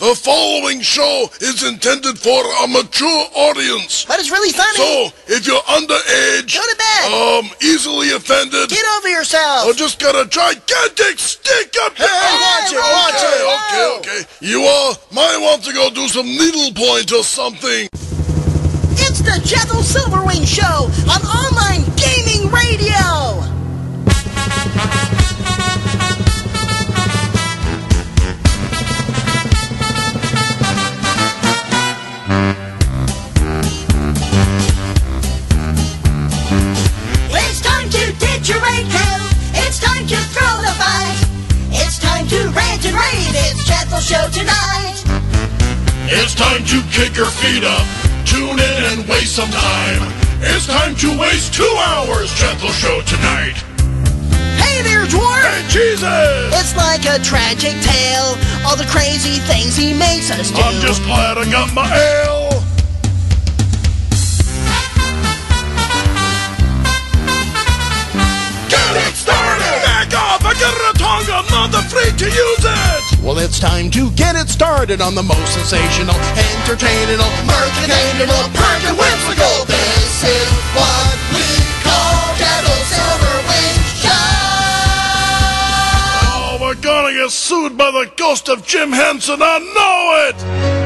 The following show is intended for a mature audience. But it's really funny. So, if you're underage, go to bed. Easily offended, get over yourself, or just got a gigantic stick up there. Watch it. Okay. You all might want to go do some needlepoint or something. It's the Jethel Silverwing Show on online gaming radio. It's time to ditch your radio. It's time to throw the fight. It's time to rant and rave. It's Jethel Show tonight. It's time to kick your feet up. Tune in and waste some time. It's time to waste 2 hours, Jethel Show tonight. Hey there, Dwarf! Hey, Jesus! It's like a tragic tale, all the crazy things he makes us do. I'm just glad I got my ale. Get it started! Back off! I got a tongue, I'm not afraid to use it! Well, it's time to get it started on the most sensational, entertaining, mercantile, perk and whimsical. This is what we call Jethel Silverwing Show. Oh, we're gonna get sued by the ghost of Jim Henson, I know it!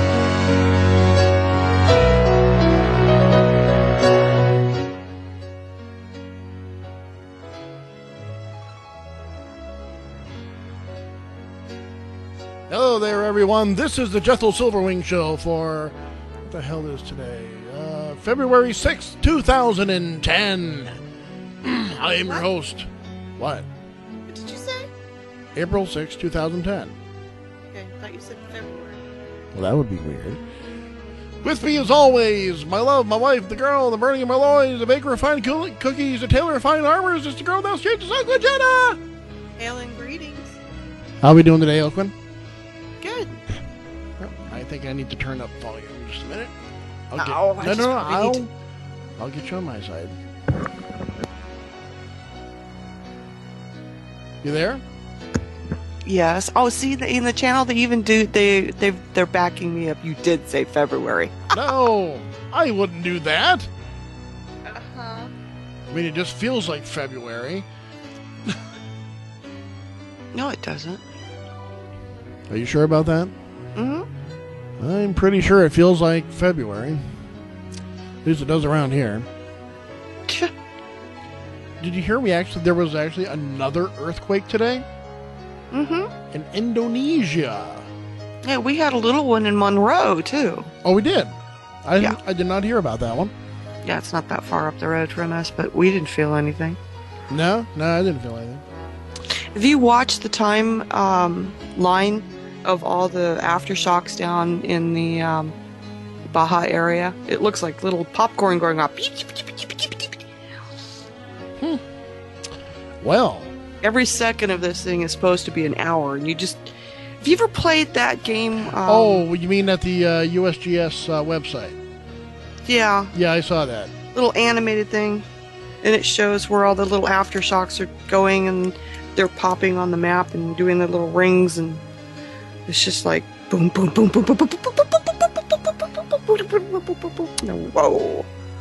Hello there, everyone. This is the Jethel Silverwing Show for, what the hell is today? February 6th, 2010. I am your host. What? What did you say? April 6th, 2010. Okay, I thought you said February. Well, that would be weird. With me, as always, my love, my wife, the girl, the burning of my loins, the baker of fine cookies, the tailor of fine armors, just the girl down the street, the Uncle Jenna! Hail and greetings. How are we doing today, Oakland? Good. I think I need to turn up volume just a minute. I'll get you on my side. You there? Yes. Oh, see, in the channel they even do they're backing me up. You did say February. No, I wouldn't do that. Uh-huh. I mean, it just feels like February. No, it doesn't. Are you sure about that? Mm-hmm. I'm pretty sure it feels like February. At least it does around here. Did you hear there was actually another earthquake today? Mm-hmm. In Indonesia. Yeah, we had a little one in Monroe, too. Oh, we did? Yeah. I did not hear about that one. Yeah, it's not that far up the road from us, but we didn't feel anything. No, I didn't feel anything. If you watch the time line of all the aftershocks down in the Baja area, it looks like little popcorn going up. Well, every second of this thing is supposed to be an hour, and you just... Have you ever played that game? Oh, you mean at the USGS website? Yeah. Yeah, I saw that. Little animated thing, and it shows where all the little aftershocks are going, and they're popping on the map and doing their little rings, and it's just like boom, boom, boom, boom, boom, boom, boom, boom, boom, boom. Whoa.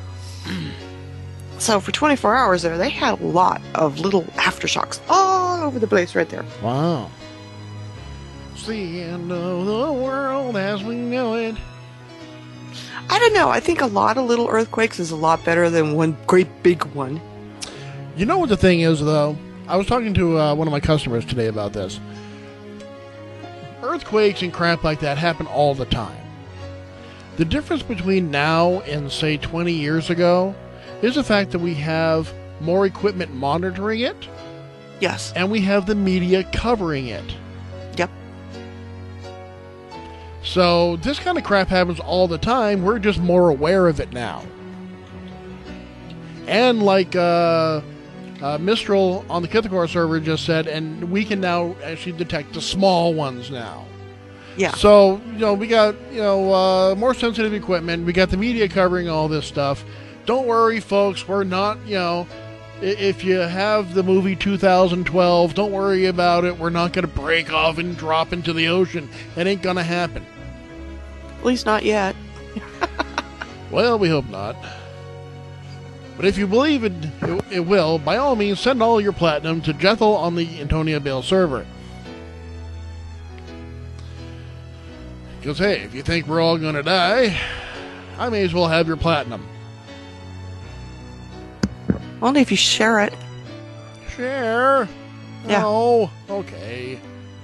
So for 24 hours there, they had a lot of little aftershocks all over the place right there. Wow. It's the end of the world as we know it. I don't know. I think a lot of little earthquakes is a lot better than one great big one. You know what the thing is, though? I was talking to one of my customers today about this. Earthquakes and crap like that happen all the time. The difference between now and, say, 20 years ago is the fact that we have more equipment monitoring it. Yes. And we have the media covering it. Yep. So this kind of crap happens all the time. We're just more aware of it now. And like Mistral on the Kithakor server just said, and we can now actually detect the small ones now. Yeah. So, we got, more sensitive equipment. We got the media covering all this stuff. Don't worry, folks. We're not, if you have the movie 2012, don't worry about it. We're not going to break off and drop into the ocean. It ain't going to happen. At least not yet. Well, we hope not. But if you believe it will, by all means, send all your platinum to Jethel on the Antonia Bale server. Because, hey, if you think we're all going to die, I may as well have your platinum. Only if you share it. Share? Yeah. No. Okay.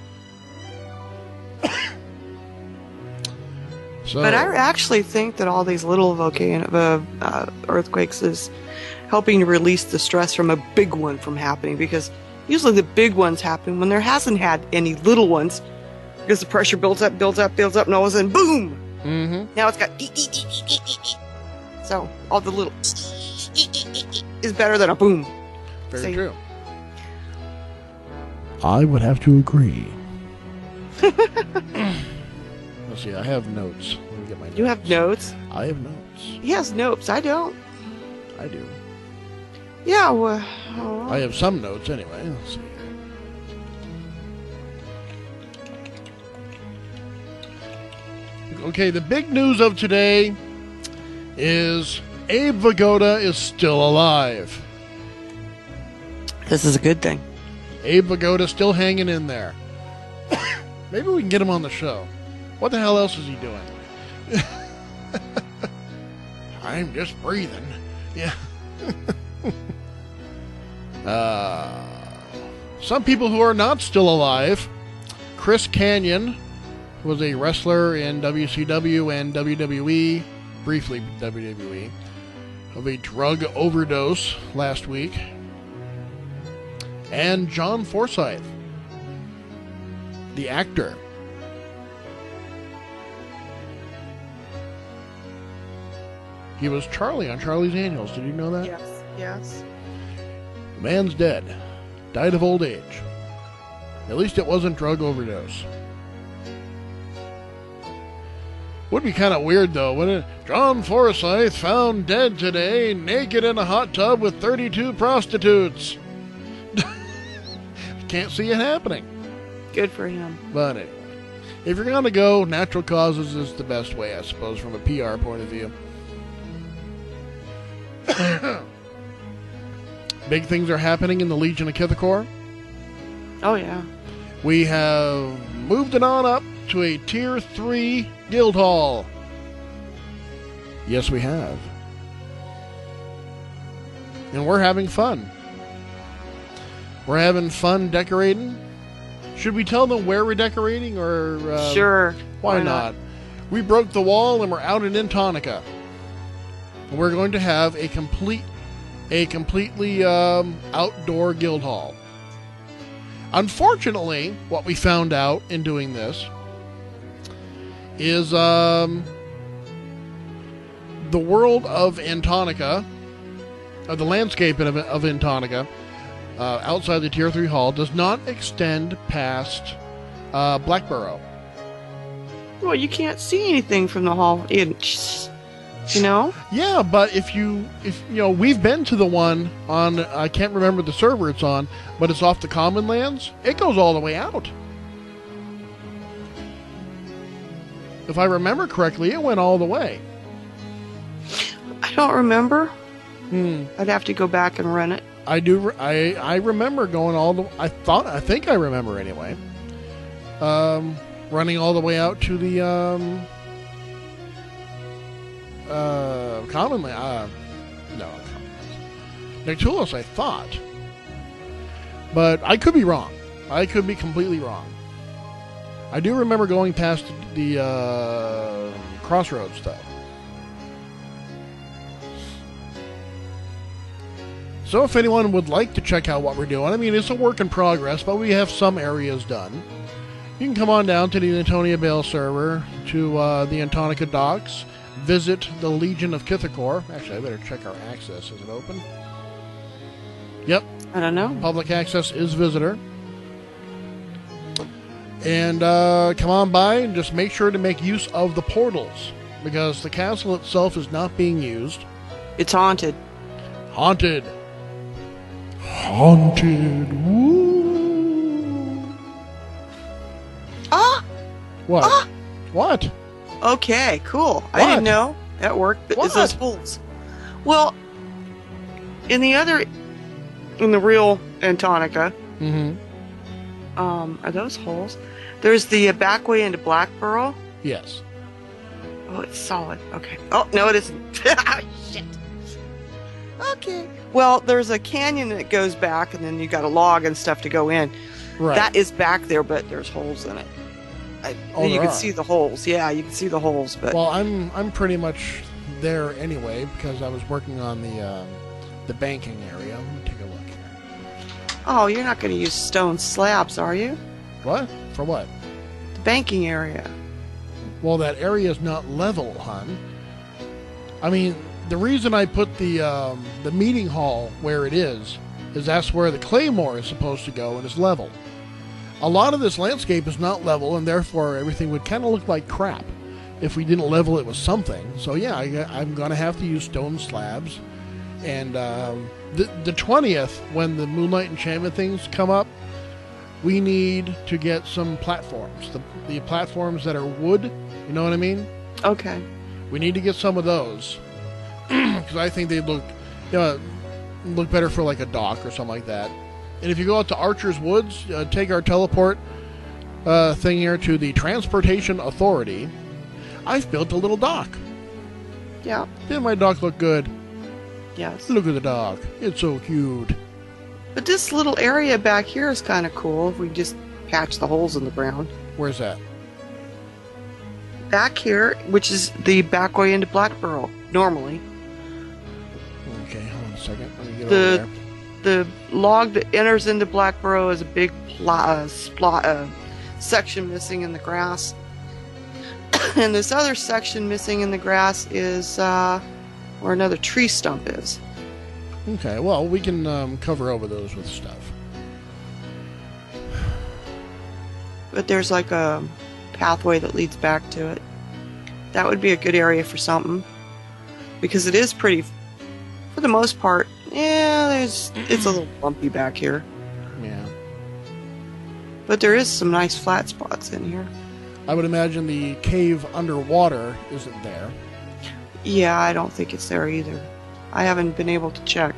So, But I actually think that all these little earthquakes is helping to release the stress from a big one from happening, because usually the big ones happen when there hasn't had any little ones, because the pressure builds up, and all of a sudden, boom! Mm-hmm. Now it's got so all the little is better than a boom. Very See? true. I would have to agree. Let's see, I have notes. Let me get my notes. You have notes? I have notes. He has notes. I don't. I do. Yeah, well, I have some notes anyway. Let's see. Okay, the big news of today is Abe Vigoda is still alive. this is a good thing. Abe Vigoda still hanging in there. Maybe we can get him on the show. What the hell else is he doing? I'm just breathing. Yeah. Some people who are not still alive. Chris Kanyon was a wrestler in WCW and WWE, briefly WWE, of a drug overdose last week. And John Forsythe, the actor. He was Charlie on Charlie's Angels. Did you know that? Yes. Yes. The man's dead. Died of old age. At least it wasn't drug overdose. Would be kind of weird, though, wouldn't it? John Forsythe found dead today, naked in a hot tub with 32 prostitutes. Can't see it happening. Good for him. But anyway, if you're going to go, natural causes is the best way, I suppose, from a PR point of view. Big things are happening in the Legion of Kithakor. Oh, yeah. We have moved it on up to a Tier 3 Guild Hall. Yes, we have. And we're having fun. We're having fun decorating. Should we tell them where we're decorating, or Sure. Why not? We broke the wall and we're out in Intonica. We're going to have a completely outdoor guild hall. Unfortunately, what we found out in doing this is the world of Intonica, the landscape of Intonica, outside the Tier 3 hall, does not extend past Blackborough. Well, you can't see anything from the hall. You know? Yeah, but if you know, we've been to the one on, I can't remember the server it's on, but it's off the Common Lands. It goes all the way out. If I remember correctly, it went all the way. I don't remember. I'd have to go back and run it. I do. I remember going all the. I think I remember anyway. Running all the way out to the Common Land. No, Noctulis, I thought, but I could be wrong. I could be completely wrong. I do remember going past the Crossroads, though. So if anyone would like to check out what we're doing, I mean, it's a work in progress, but we have some areas done. You can come on down to the Antonia Bale server, to the Antonica docks, visit the Legion of Kithakor. Actually, I better check our access. Is it open? Yep. I don't know. Public access is visitor. And come on by and just make sure to make use of the portals, because the castle itself is not being used. It's haunted. Haunted. Haunted. Woo. Ah! What? Ah! What? Okay, cool. I What? didn't know that worked. But is What? those holes? Well, in the real Antonica, Mm-hmm. are those holes? There's the back way into Blackboro. Yes. Oh, it's solid. Okay. Oh, no, it isn't. Shit. Okay. Well, there's a canyon that goes back, and then you got a log and stuff to go in. Right. That is back there, but there's holes in it. Oh, You there can are. see the holes. Yeah, you can see the holes, but Well, I'm pretty much there anyway because I was working on the banking area. Let me take a look here. oh, you're not going to use stone slabs, are you? What? For what? The banking area. Well, that area is not level, hon. I mean, the reason I put the meeting hall where it is that's where the Claymore is supposed to go and is level. A lot of this landscape is not level, and therefore everything would kind of look like crap if we didn't level it with something. So yeah, I'm going to have to use stone slabs. And the 20th, when the Moonlight Enchantment things come up, we need to get some platforms. The platforms that are wood, you know what I mean? Okay. We need to get some of those because I think they look better for like a dock or something like that. And if you go out to Archer's Woods, take our teleport thing here to the Transportation Authority. I've built a little dock. Yeah. Didn't my dock look good? Yes. Look at the dock. It's so cute. But this little area back here is kind of cool if we just patch the holes in the ground. Where's that? Back here, which is the back way into Blackboro, normally. Okay, hold on a second. Let me get The- over there. The log that enters into Blackboro is a big section missing in the grass. And this other section missing in the grass is where another tree stump is. Okay, well, we can cover over those with stuff. But there's like a pathway that leads back to it. That would be a good area for something. Because it is pretty, for the most part, it's a little bumpy back here. Yeah. But there is some nice flat spots in here. I would imagine the cave underwater isn't there. Yeah, I don't think it's there either. I haven't been able to check.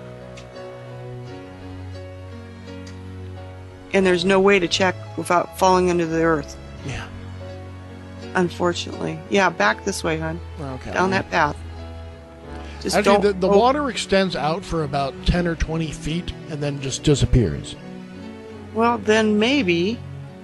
And there's no way to check without falling into the earth, Yeah. unfortunately. Yeah, back this way, hon. Okay. Down that path. Just Actually, don't. the water extends out for about 10 or 20 feet and then just disappears. Well, then maybe,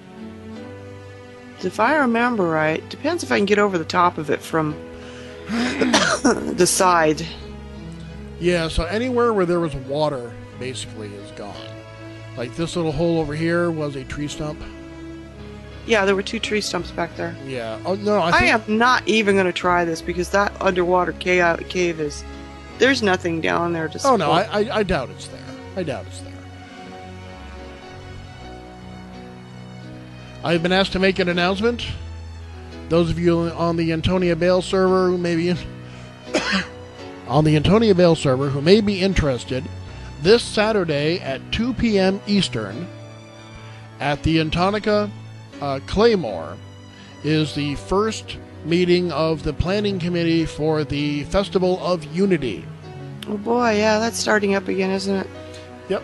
if I remember right, depends if I can get over the top of it from the side. Yeah, so anywhere where there was water basically is gone. Like this little hole over here was a tree stump. Yeah, there were 2 tree stumps back there. Yeah. Oh, no, I I think... am not even going to try this because that underwater cave is. There's nothing down there to Oh, no, support. I doubt it's there. I doubt it's there. I've been asked to make an announcement. Those of you on the Antonia Bale server who may be on the Antonia Bale server who may be interested, this Saturday at 2 p.m. Eastern at the Antonica Claymore is the first meeting of the planning committee for the Festival of Unity. Oh boy, yeah, that's starting up again, isn't it? Yep.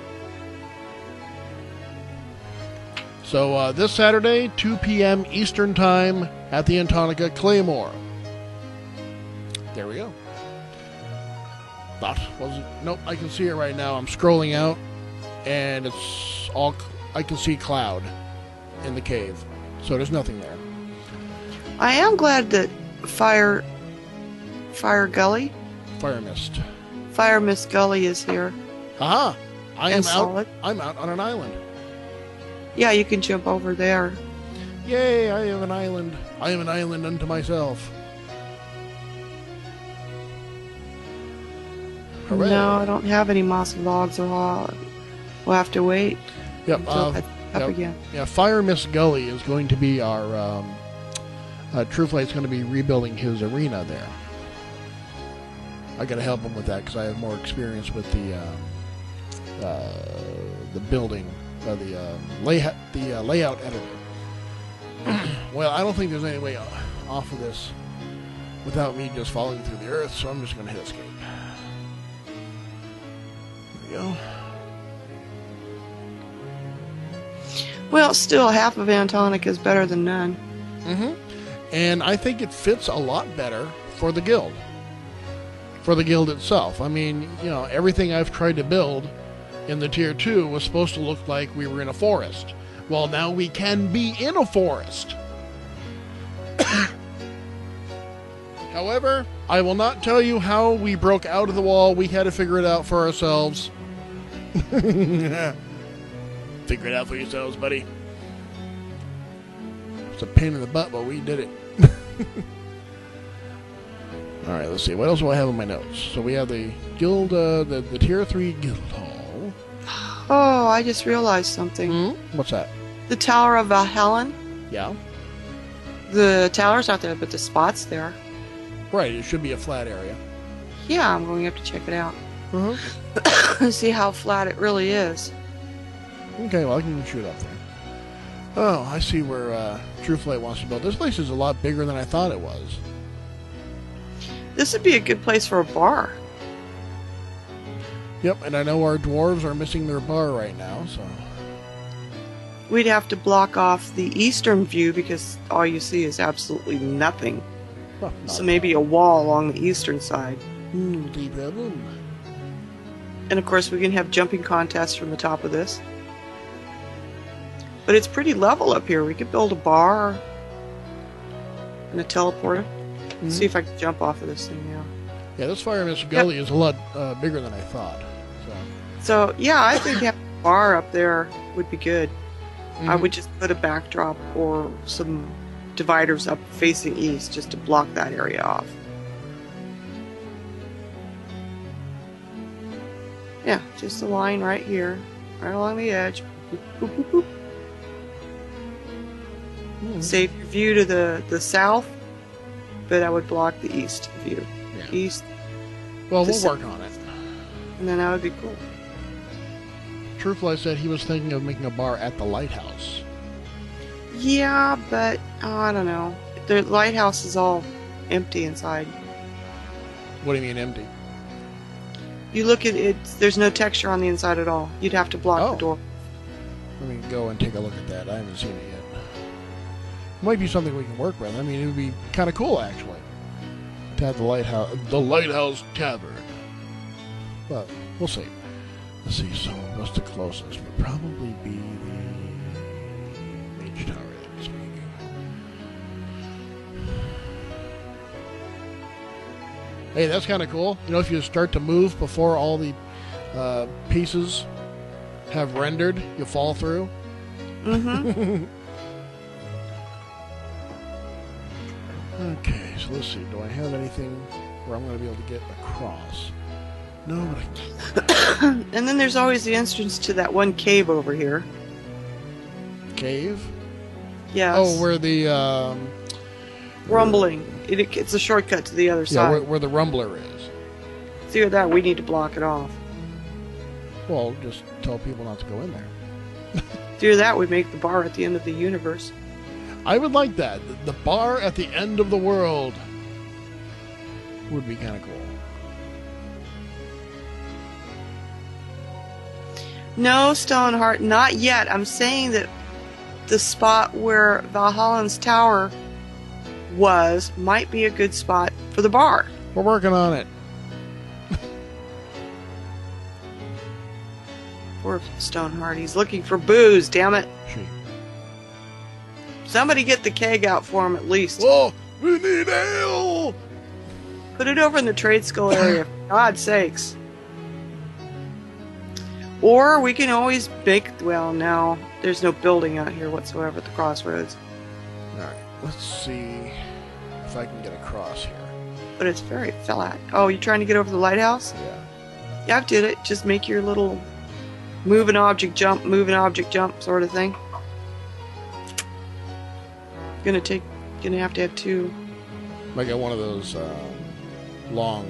So this Saturday, 2 p.m. Eastern Time at the Antonica Claymore. There we go. That wasn't... Nope, I can see it right now. I'm scrolling out, and it's all... I can see cloud in the cave. So there's nothing there. I am glad that Fire Gully, Fire mist. Fire Mist Gully is here. Aha! I am And out. solid. I'm out on an island. Yeah, you can jump over there. Yay, I have an island. I am an island unto myself. Hooray. No, I don't have any mossy logs, or we'll have to wait Yep. until it's up yep. again. Yeah, Fire Mist Gully is going to be our... Trueflight's going to be rebuilding his arena there. I got to help him with that because I have more experience with the building, the layout editor. Well, I don't think there's any way off of this without me just falling through the earth, so I'm just going to hit escape. There we go. Well, still, half of Antonic is better than none. Mm-hmm. And I think it fits a lot better for the guild. For the guild itself. I mean, you know, everything I've tried to build in the Tier 2 was supposed to look like we were in a forest. Well, now we can be in a forest. However, I will not tell you how we broke out of the wall. We had to figure it out for ourselves. Figure it out for yourselves, buddy. It's a pain in the butt, but we did it. Alright, let's see. What else do I have in my notes? So we have the guild, the Tier 3 guild hall. Oh, I just realized something. Mm-hmm. What's that? The Tower of Valhallen. Yeah. The tower's not there, but the spot's there. Right, it should be a flat area. Yeah, I'm going to have to check it out. Mm-hmm. See how flat it really is. Okay, well, I can shoot up there. Oh, I see where Truthlight wants to build. This place is a lot bigger than I thought it was. This would be a good place for a bar. Yep, and I know our dwarves are missing their bar right now, so... We'd have to block off the eastern view because all you see is absolutely nothing. Well, So maybe a wall along the eastern side. the problem. And of course we can have jumping contests from the top of this. But it's pretty level up here. We could build a bar and a teleporter. Mm-hmm. See if I can jump off of this thing now. Yeah, this Fire Mist Gully is a lot bigger than I thought. So yeah, I think having a bar up there would be good. I Mhm. would just put a backdrop or some dividers up facing east just to block that area off. Yeah, just a line right here, right along the edge. Boop, boop, boop, boop. Mhm. Save your view to the south, but I would block the east view. Yeah. East, Well, to we'll sit- work on it. and then that would be cool. Truthlight said he was thinking of making a bar at the lighthouse. Yeah, but I don't know. The lighthouse is all empty inside. What do you mean empty? You look at it, there's no texture on the inside at all. You'd have to block Oh. the door. Let me go and take a look at that. I haven't seen it yet. Might be something we can work with. I mean, it would be kind of cool, actually, to have the lighthouse tavern. But we'll see. Let's see. So, what's the closest? Would probably be the Mage Tower. I'm speaking. Hey, that's kind of cool. You know, if you start to move before all the pieces have rendered, you fall through. Mm-hmm. Okay, so let's see. Do I have anything where I'm going to be able to get across? No, but I can. And then there's always the entrance to that one cave over here. Cave? Yes. Oh, where the Rumbling. It's a shortcut to the other yeah, side. where the rumbler is. See with that, we need to block it off. Well, just tell people not to go in there. Do that, we make the bar at the end of the universe. I would like that. The bar at the end of the world would be kind of cool. No, Stoneheart, not yet. I'm saying that the spot where Valhallen's tower was might be a good spot for the bar. We're working on it. Poor Stoneheart, he's looking for booze, damn it. She. Somebody get the keg out for him at least. Oh, we need ale! Put it over in the trade school area, for God's sakes. Or we can always make, well, no, there's no building out here whatsoever at the crossroads. Alright, let's see if I can get across here. But it's very flat. Oh, you trying to get over the lighthouse? Yeah. Yeah, I've did it. Just make your little move an object jump sort of thing. Gonna have to have two. I got one of those long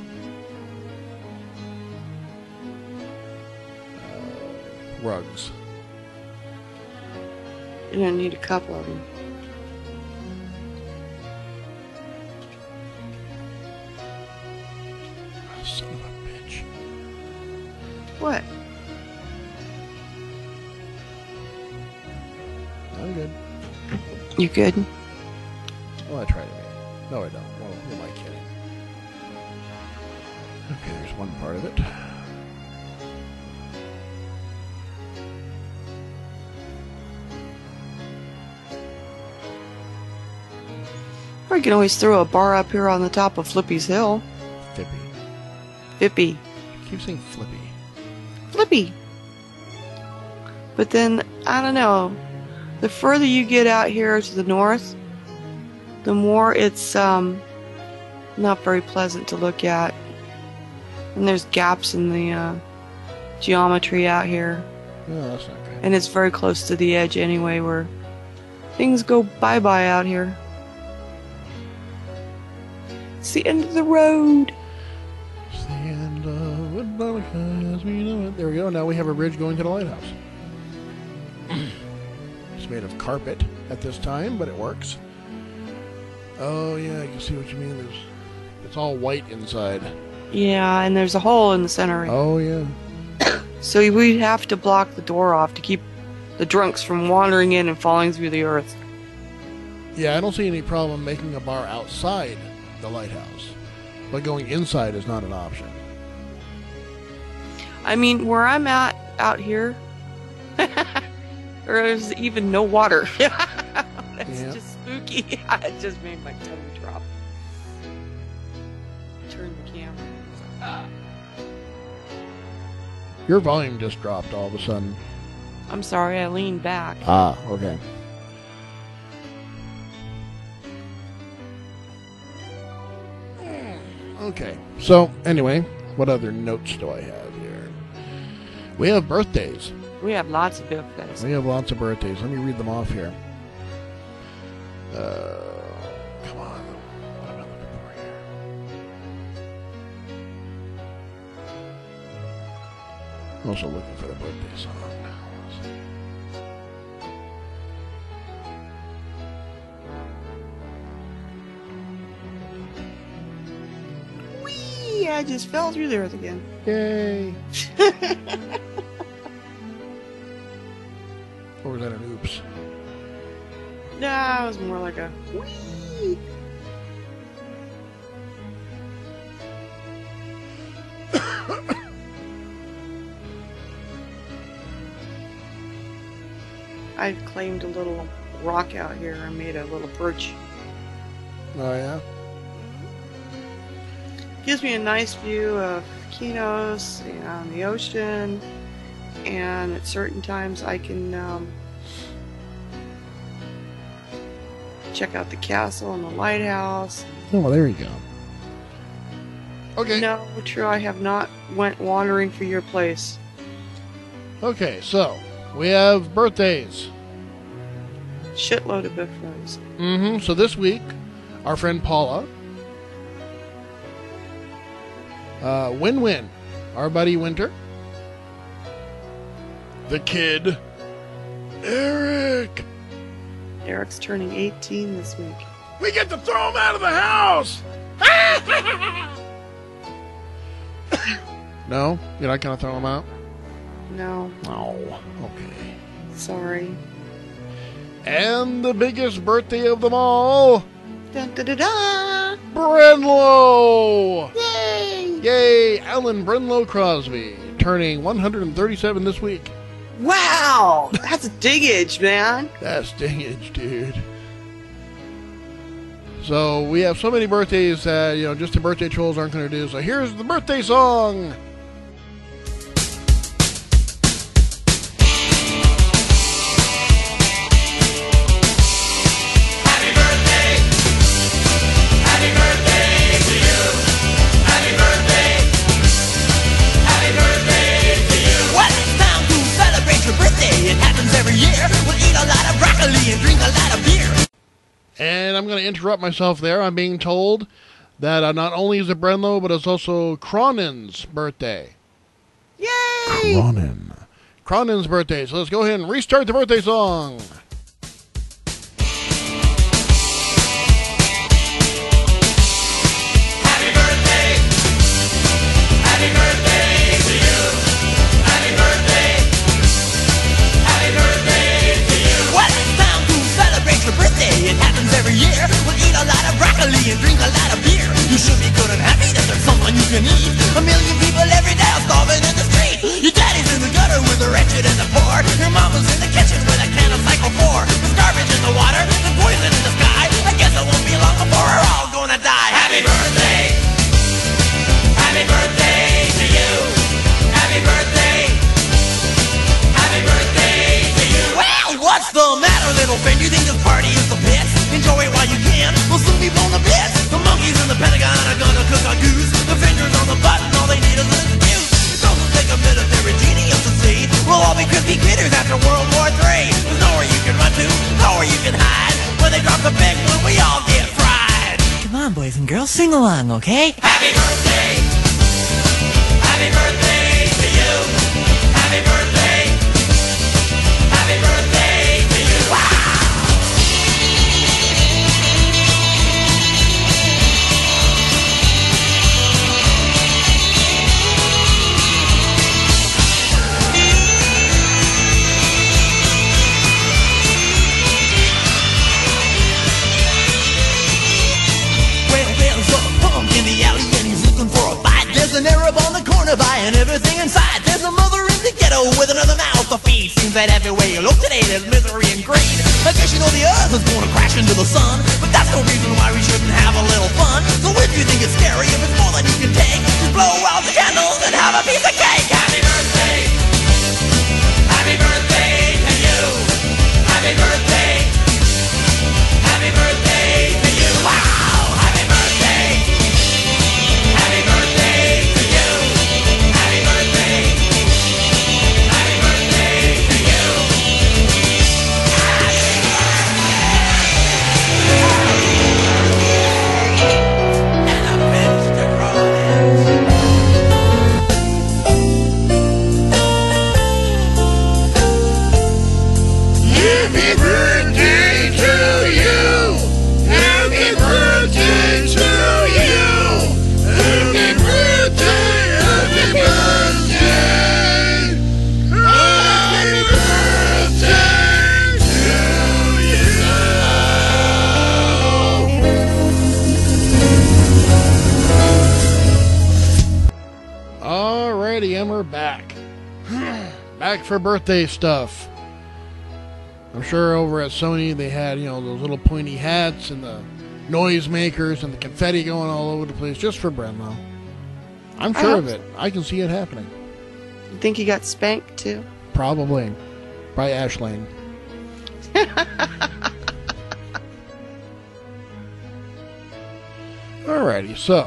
rugs. You're gonna need a couple of them. What? I'm good. You good? Well, I try to be. No, I don't. Well, who am I kidding? Okay, there's one part of it. Or you can always throw a bar up here on the top of Flippy's Hill. Fippy. Fippy. I keep saying Flippy. Flippy. But then, I don't know. The further you get out here to the north, the more it's not very pleasant to look at. And there's gaps in the geometry out here. No, that's not good. And it's very close to the edge anyway, where things go bye-bye out here. It's the end of the road. It's the end of it, Monica, as we know it. There we go. Now we have a bridge going to the lighthouse. It's made of carpet at this time, but it works. Oh yeah, I can see what you mean. It's all white inside. Yeah, and there's a hole in the center. Oh yeah. So we'd have to block the door off to keep the drunks from wandering in and falling through the earth. Yeah, I don't see any problem making a bar outside the lighthouse, but going inside is not an option. I mean, where I'm at out here, there's even no water. That's Yeah. just spooky. It just made my tongue drop. Turn the camera. Your volume just dropped all of a sudden. I'm sorry, I leaned back. Ah, okay. Okay, so anyway, what other notes do I have here? We have birthdays. We have lots of birthdays. We have lots of birthdays. Let me read them off here. Come on. What am I looking for here? I'm also looking for the birthday song. Whee! I just fell through the earth again. Yay! Or was that an oops? No, it was more like a whee! I claimed a little rock out here. I made a little perch. Oh, yeah? Gives me a nice view of Kinos and the ocean, and at certain times I can check out the castle and the lighthouse. Oh, well, there you go. Okay. No, true, I have not went wandering for your place. Okay, so we have birthdays. Shitload of birthdays. So this week, our friend Paula, Win-Win, our buddy Winter, the kid, Eric. Eric's turning 18 this week. We get to throw him out of the house. No, you're not gonna throw him out. No, Oh, okay. sorry. And the biggest birthday of them all, Dun, da, da, da. Brenlow! Yay! Yay, Alan Brenlow Crosby, turning 137 this week. Wow! That's a dingage, man. That's dingage, dude. So we have so many birthdays that, just the birthday trolls aren't going to do. So here's the birthday song. Well, it's time to celebrate your birthday. It happens every year. We'll eat a lot of broccoli and drink a lot of beer. And I'm going to interrupt myself there. I'm being told that not only is it Brenlow, but it's also Cronin's birthday. Yay! Cronin's birthday. So let's go ahead and restart the birthday song. Happy birthday to you. every year. We'll eat a lot of broccoli and drink a lot of beer. You should be good and happy that there's someone you can eat. 1 million people every day are starving in the street. Your daddy's in the gutter with the wretched and the poor. Your mama's in the kitchen with a can of Cycle 4. There's garbage in the water, there's poison in the sky. I guess it won't be long before we're all gonna die. Happy birthday! Happy birthday to you! Happy birthday! Happy birthday to you! Well, what's the matter, little friend? You think this party is the pits? Enjoy it while you can. We'll soon be blown to bits. The monkeys in the Pentagon are gonna cook our goose. The fingers on the button, all they need is an excuse. It's also take a military genius to see. We'll all be crispy critters after World War III. There's nowhere you can run to, nowhere you can hide. When they drop the big one, we all get fried. Come on, boys and girls, sing along, okay? Happy birthday! Happy birthday to you! Happy birthday! Happy birthday to you! Wow! In the alley and he's looking for a bite. There's an Arab on the corner buying everything inside. There's a mother in the ghetto with another mouth to feed. Seems that everywhere you look today there's misery and greed. I guess you know the earth is going to crash into the sun, but that's no reason why we shouldn't have a little fun. So if you think it's scary, if it's more than you can take, just blow out the candles and have a piece of cake. Happy birthday! Happy birthday to you! Happy birthday! Happy birthday to you! Wow! Happy birthday! Happy birthday to you! Happy birthday! Happy birthday to you! And a Mr. Rollins. Happy birthday to you! Happy birthday to you! Happy birthday! Happy birthday! Happy birthday to you! Alrighty, and we're back. Back for birthday stuff. I'm sure over at Sony they had, those little pointy hats and the noise makers and the confetti going all over the place just for Brenlo. I'm sure of it. I can see it happening. You think he got spanked too? Probably. By Ashlane. Alrighty, so.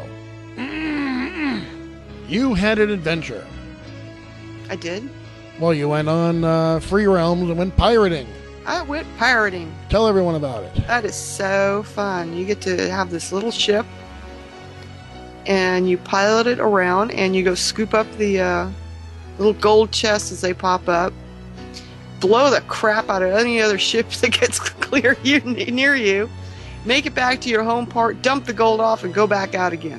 You had an adventure. I did. Well, you went on Free Realms and went pirating. I went pirating. Tell everyone about it. That is so fun. You get to have this little ship, and you pilot it around, and you go scoop up the little gold chests as they pop up, blow the crap out of any other ships that gets near you, make it back to your home port, dump the gold off, and go back out again.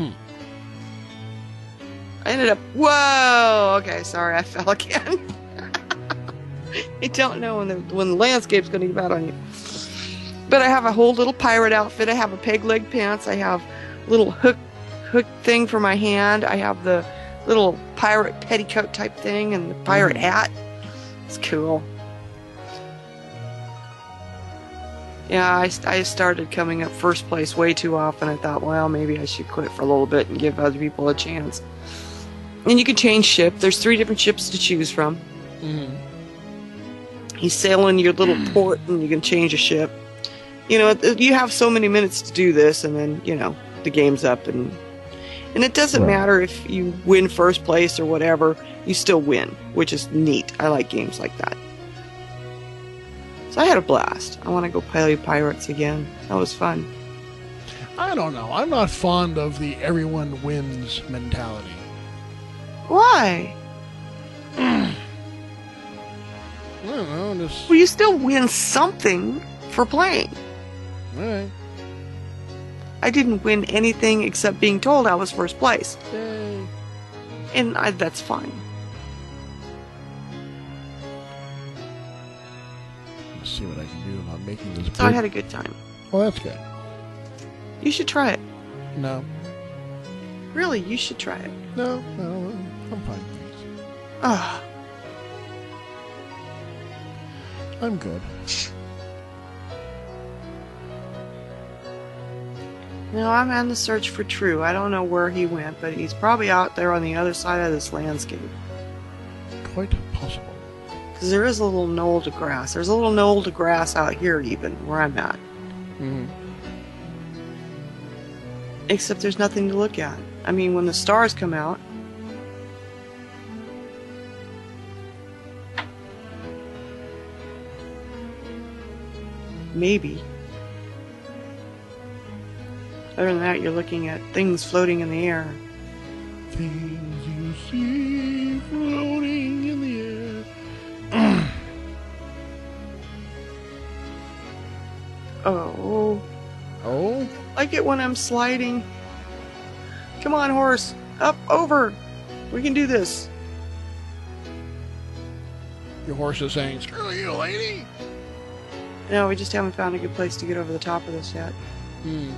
I ended up, whoa, okay, sorry, I fell again. You don't know when the landscape's going to give out on you. But I have a whole little pirate outfit. I have a peg leg pants. I have a little hook thing for my hand. I have the little pirate petticoat type thing and the pirate hat. It's cool. Yeah, I started coming up first place way too often. I thought, well, maybe I should quit for a little bit and give other people a chance. And you can change ship. There's 3 different ships to choose from. You sail in your little port and you can change a ship. You have so many minutes to do this, and then, the game's up. And it doesn't matter if you win first place or whatever, you still win, which is neat. I like games like that. So I had a blast. I want to go play pirates again. That was fun. I don't know. I'm not fond of the everyone wins mentality. Why? I don't know. Just... Well, you still win something for playing. Alright. I didn't win anything except being told I was first place. Yay. And that's fine. Let's see what I can do about making this. So I had a good time. Well, that's good. You should try it. No. Really, you should try it. No, I'm fine, thanks. Ah, I'm good. no, I'm on the search for True. I don't know where he went, but he's probably out there on the other side of this landscape. Quite possible. Because there is a little knoll to grass. There's a little knoll to grass out here, even where I'm at. Mm-hmm. Except there's nothing to look at. I mean, when the stars come out, maybe. Other than that, you're looking at things floating in the air. Things you see floating in the air. Oh, Oh? I get when I'm sliding. Come on, horse. Up, over. We can do this. Your horse is saying, screw you, lady. No, we just haven't found a good place to get over the top of this yet. Hmm.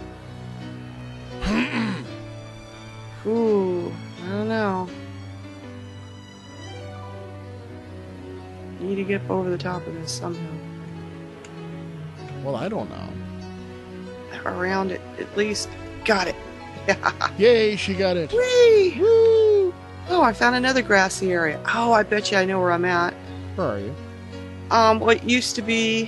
Ooh, I don't know. Need to get over the top of this somehow. Well, I don't know. Around it, at least. Got it. Yay, she got it. Whee! Woo! Oh, I found another grassy area. Oh, I bet you I know where I'm at. Where are you? What used to be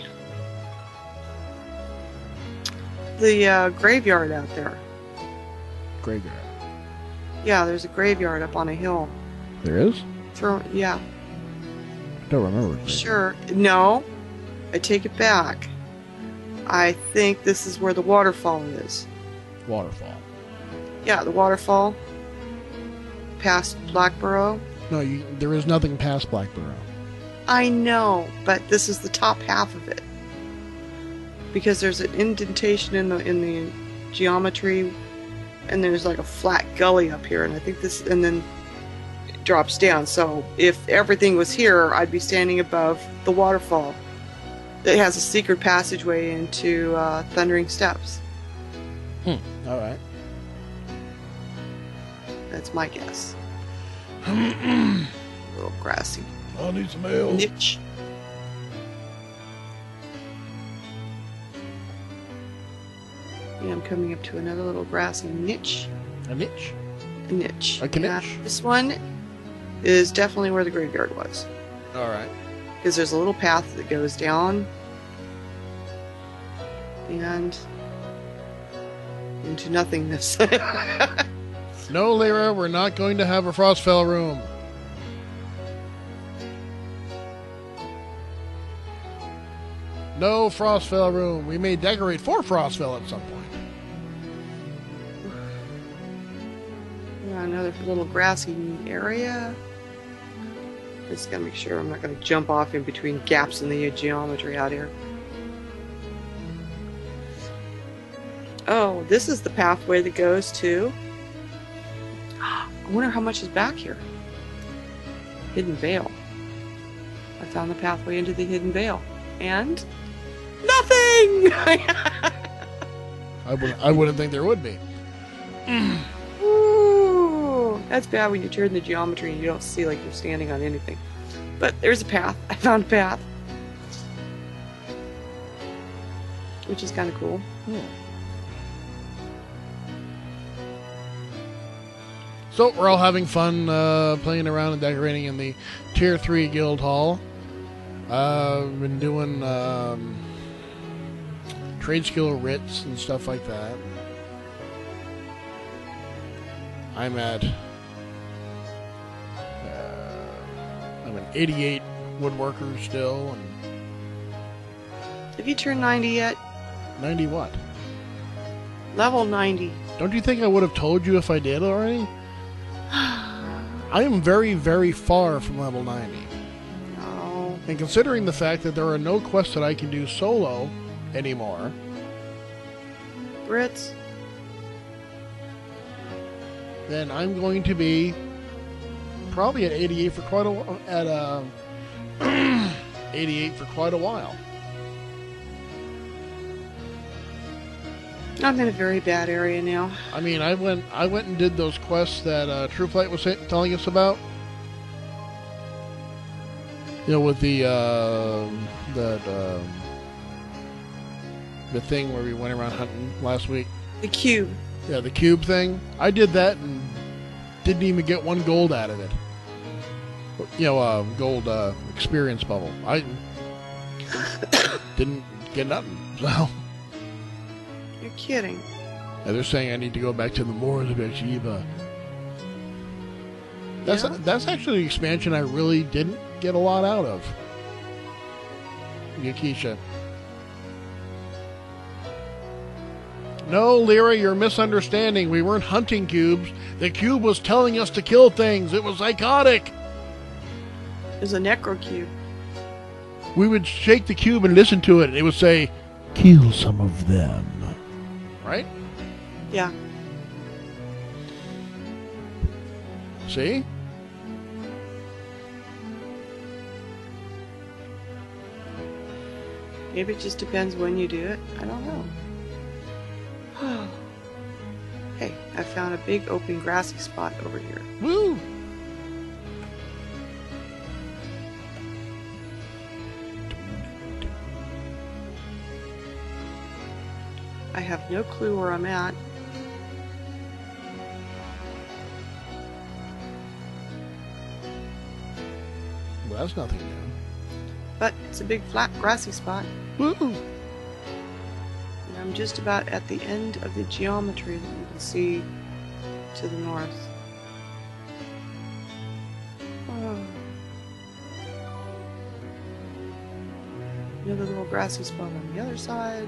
the graveyard out there. Graveyard. Yeah, there's a graveyard up on a hill. There is? Yeah, I don't remember. Graveyard. sure. No, I take it back. I think this is where the waterfall is. Waterfall. Yeah, the waterfall. Past Blackborough. No, there is nothing past Blackborough. I know, but this is the top half of it. Because there's an indentation in the geometry, and there's like a flat gully up here, and I think this, and then it drops down. So if everything was here, I'd be standing above the waterfall. It has a secret passageway into Thundering Steps. All right. That's my guess. A little grassy I need some ale. niche. Yeah, I'm coming up to another little grassy niche. A niche. A niche. Like a niche. This one is definitely where the graveyard was. All right. Because there's a little path that goes down and into nothingness. No, Lyra, we're not going to have a Frostfell room. No Frostfell room. We may decorate for Frostfell at some point. Yeah, another little grassy area. Just gotta make sure I'm not gonna jump off in between gaps in the geometry out here. Oh, this is the pathway that goes to... I wonder how much is back here. Hidden Vale. I found the pathway into the Hidden Vale. And... nothing! I wouldn't think there would be. Ooh, that's bad when you turn the geometry and you don't see like you're standing on anything. But there's a path. I found a path. Which is kind of cool. So we're all having fun playing around and decorating in the Tier 3 Guild Hall. We've been doing trade skill writs and stuff like that. I'm at I'm an 88 woodworker still, and Have you turned 90 yet? 90 what? Level 90. Don't you think I would have told you if I did already? I am very, very far from level 90. Oh. And considering the fact that there are no quests that I can do solo anymore, Brits. then I'm going to be probably at 88 for quite a while. At 88 for quite a while. I'm in a very bad area now. I mean, I went and did those quests that True Flight was telling us about. You know, with the thing where we went around hunting last week. The cube. Yeah, the cube thing. I did that and didn't even get 1 gold out of it. You know, gold experience bubble. I didn't get nothing. So. You're kidding. Yeah, they're saying I need to go back to the Moors of Exhiba. That's actually an expansion I really didn't get a lot out of. Yakisha. No, Lyra, you're misunderstanding. We weren't hunting cubes. The cube was telling us to kill things. It was psychotic. There's a necro cube. We would shake the cube and listen to it, and it would say, "Kill some of them." Right? Yeah. See? Maybe it just depends when you do it. I don't know. Hey, I found a big open grassy spot over here. Woo! I have no clue where I'm at. Well, that's nothing new. But it's a big flat grassy spot. Woo! And I'm just about at the end of the geometry that you can see to the north. Oh. Another little grassy spot on the other side.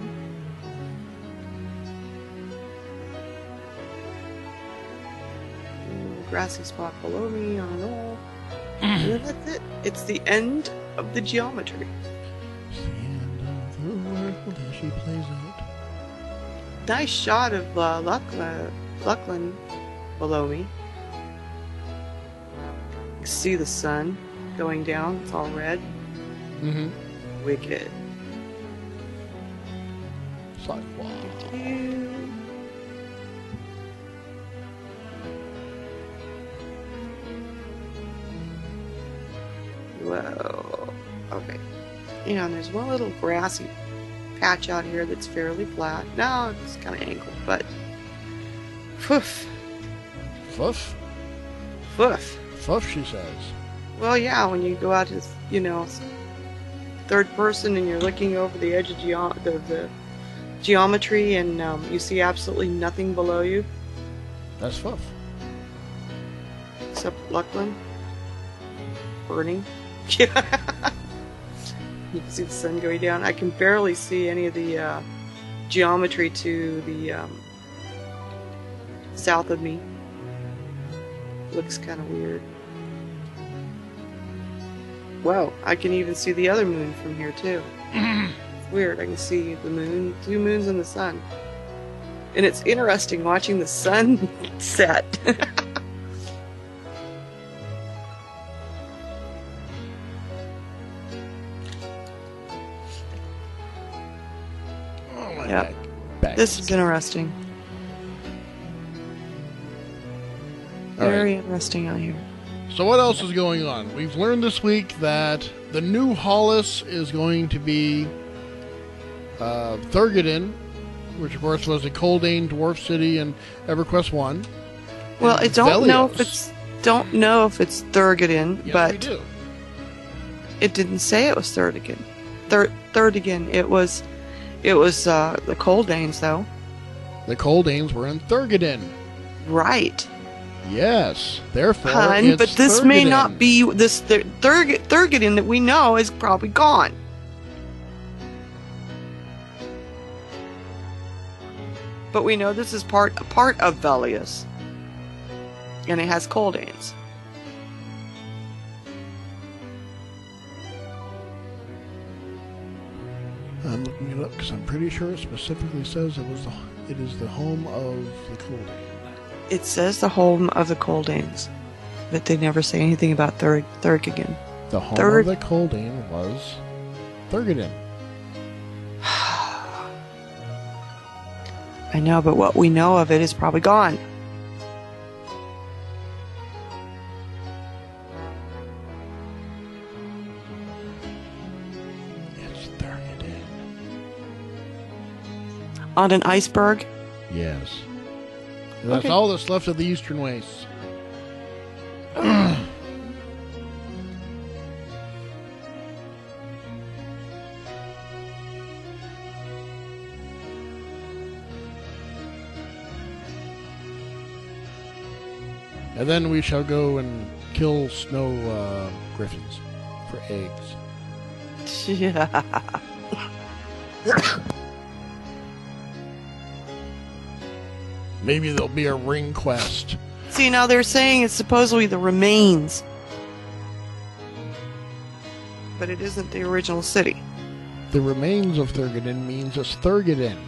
Grassy spot below me on a knoll. And then that's it. It's the end of the geometry. It's the end of the world as she plays out. Nice shot of Luckland below me. You can see the sun going down. It's all red. Mm-hmm. Wicked. It's like, wow. Whoa. Okay. And there's one little grassy patch out here that's fairly flat. No, it's kind of angled, but foof. Fluff? Foof. Fluff, she says. Well, yeah, when you go out to, you know, third person and you're looking over the edge of the geometry and you see absolutely nothing below you. That's fluff. Except Luckland. Burning. Yeah. You can see the sun going down. I can barely see any of the geometry to the south of me. Looks kind of weird. Whoa, I can even see the other moon from here too. It's weird. I can see the moon, 2 moons and the sun. And it's interesting watching the sun set. Oh my Yep. back. This is interesting. All right. Very interesting out here. So what else is going on? We've learned this week that the new Hollis is going to be Thurgadin, which of course was a Coldane Dwarf City in EverQuest 1. Well, I And don't know if Velios. it's Thurgadin, Yes, but we do. it didn't say it was Thurgadin. Thurgadin. It was the Coldanes though. The Coldanes were in Thurgadin. Right. Yes. Therefore, Hun, it's but this may Thurgadin. not be this Thurgadin that we know is probably gone. But we know this is part of Velios. And it has Coldanes. I'm looking it up because I'm pretty sure it specifically says it is the home of the Coldane. It says the home of the Coldanes, but they never say anything about Thurgadin. The home Third- of the Coldane was Thurgadin. I know, but what we know of it is probably gone. It's Thurgadin. On an iceberg? Yes. That's Okay. all that's left of the eastern wastes. And then we shall go and kill snow griffins for eggs. Yeah. Maybe there'll be a ring quest. See, now they're saying it's supposedly the remains. But it isn't the original city. The remains of Thurgadin means it's Thurgadin.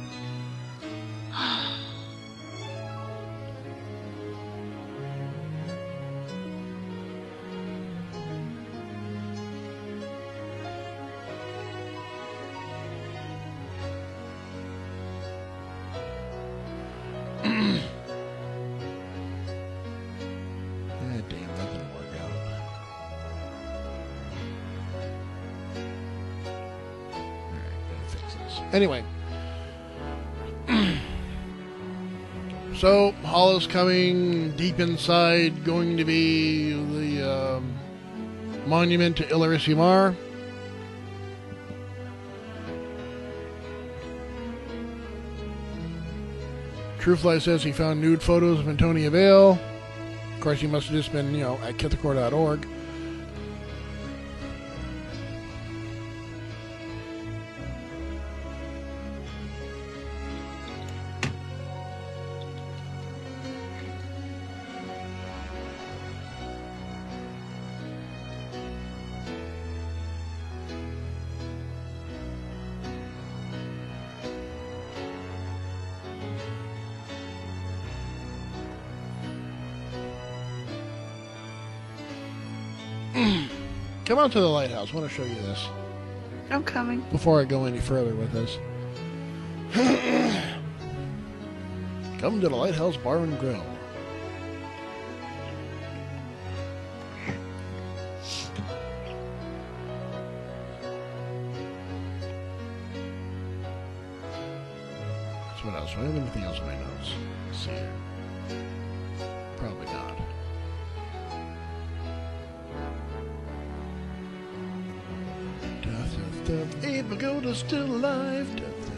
Damn, that didn't work out. Alright, gotta fix this. Anyway. So, Hollow's coming deep inside, going to be the monument to Ilarissimar. Truefly says he found nude photos of Antonia Vale. Of course, he must have just been, at Kithakor.org. Come on to the lighthouse. I want to show you this I'm coming. before I go any further with this. Come to the Lighthouse Bar and Grill. So what else? Do I have anything else in my notes? Let's see here. Probably not. Abe Pagoda's still alive.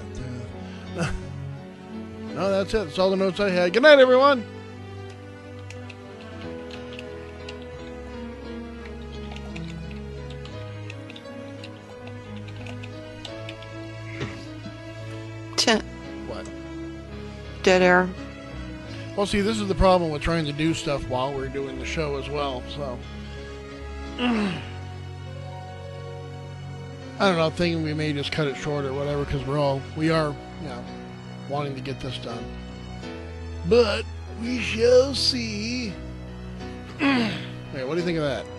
No, that's it. That's all the notes I had. Good night, everyone. What? Dead air. Well, see, this is the problem with trying to do stuff while we're doing the show as well, so. I don't know, thinking we may just cut it short or whatever, because we are, wanting to get this done. But we shall see. Hey, what do you think of that?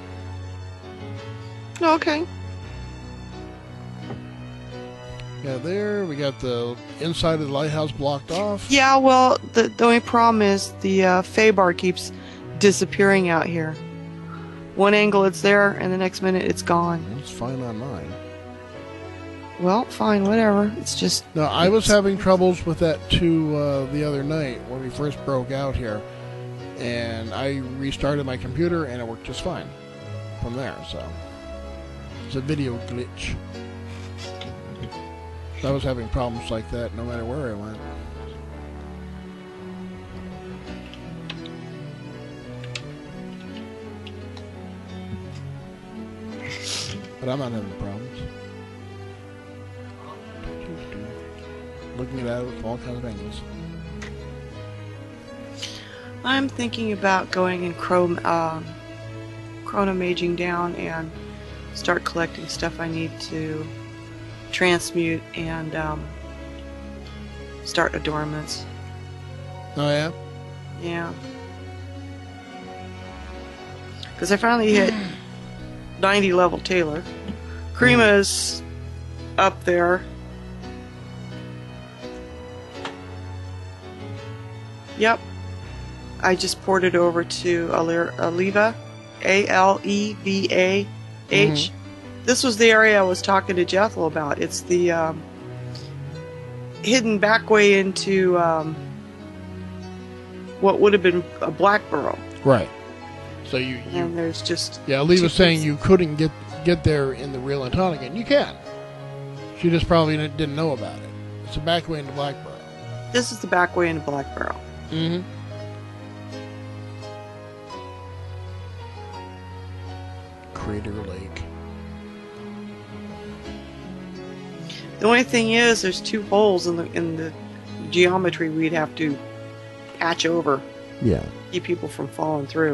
Okay. Yeah, there, we got the inside of the lighthouse blocked off. Yeah, well, the only problem is the Feybar keeps disappearing out here. One angle it's there, and the next minute it's gone. It's fine on mine. Well, fine, whatever. It's just... No, I was having troubles with that too the other night when we first broke out here. And I restarted my computer and it worked just fine from there, so. It's a video glitch. I was having problems like that no matter where I went. But I'm not having problems. Looking at it from all kinds of angles. I'm thinking about going and chronomaging down and start collecting stuff I need to transmute and start adornments. Oh, yeah? Yeah. Because I finally hit 90 level Taylor. Krima's up there. Yep. I just ported over to Aleva, Alevah. This was the area I was talking to Jethel about. It's the hidden back way into what would have been a Blackboro. Right. So you And there's just... yeah, Lee two was saying pieces. you couldn't get there in the real Antonigan, and you can. She just probably didn't know about it. It's a back way into Blackboro. This is the back way into Blackboro. Mm-hmm. Crater Lake. The only thing is, there's 2 holes in the geometry we'd have to patch over, Yeah. keep people from falling through.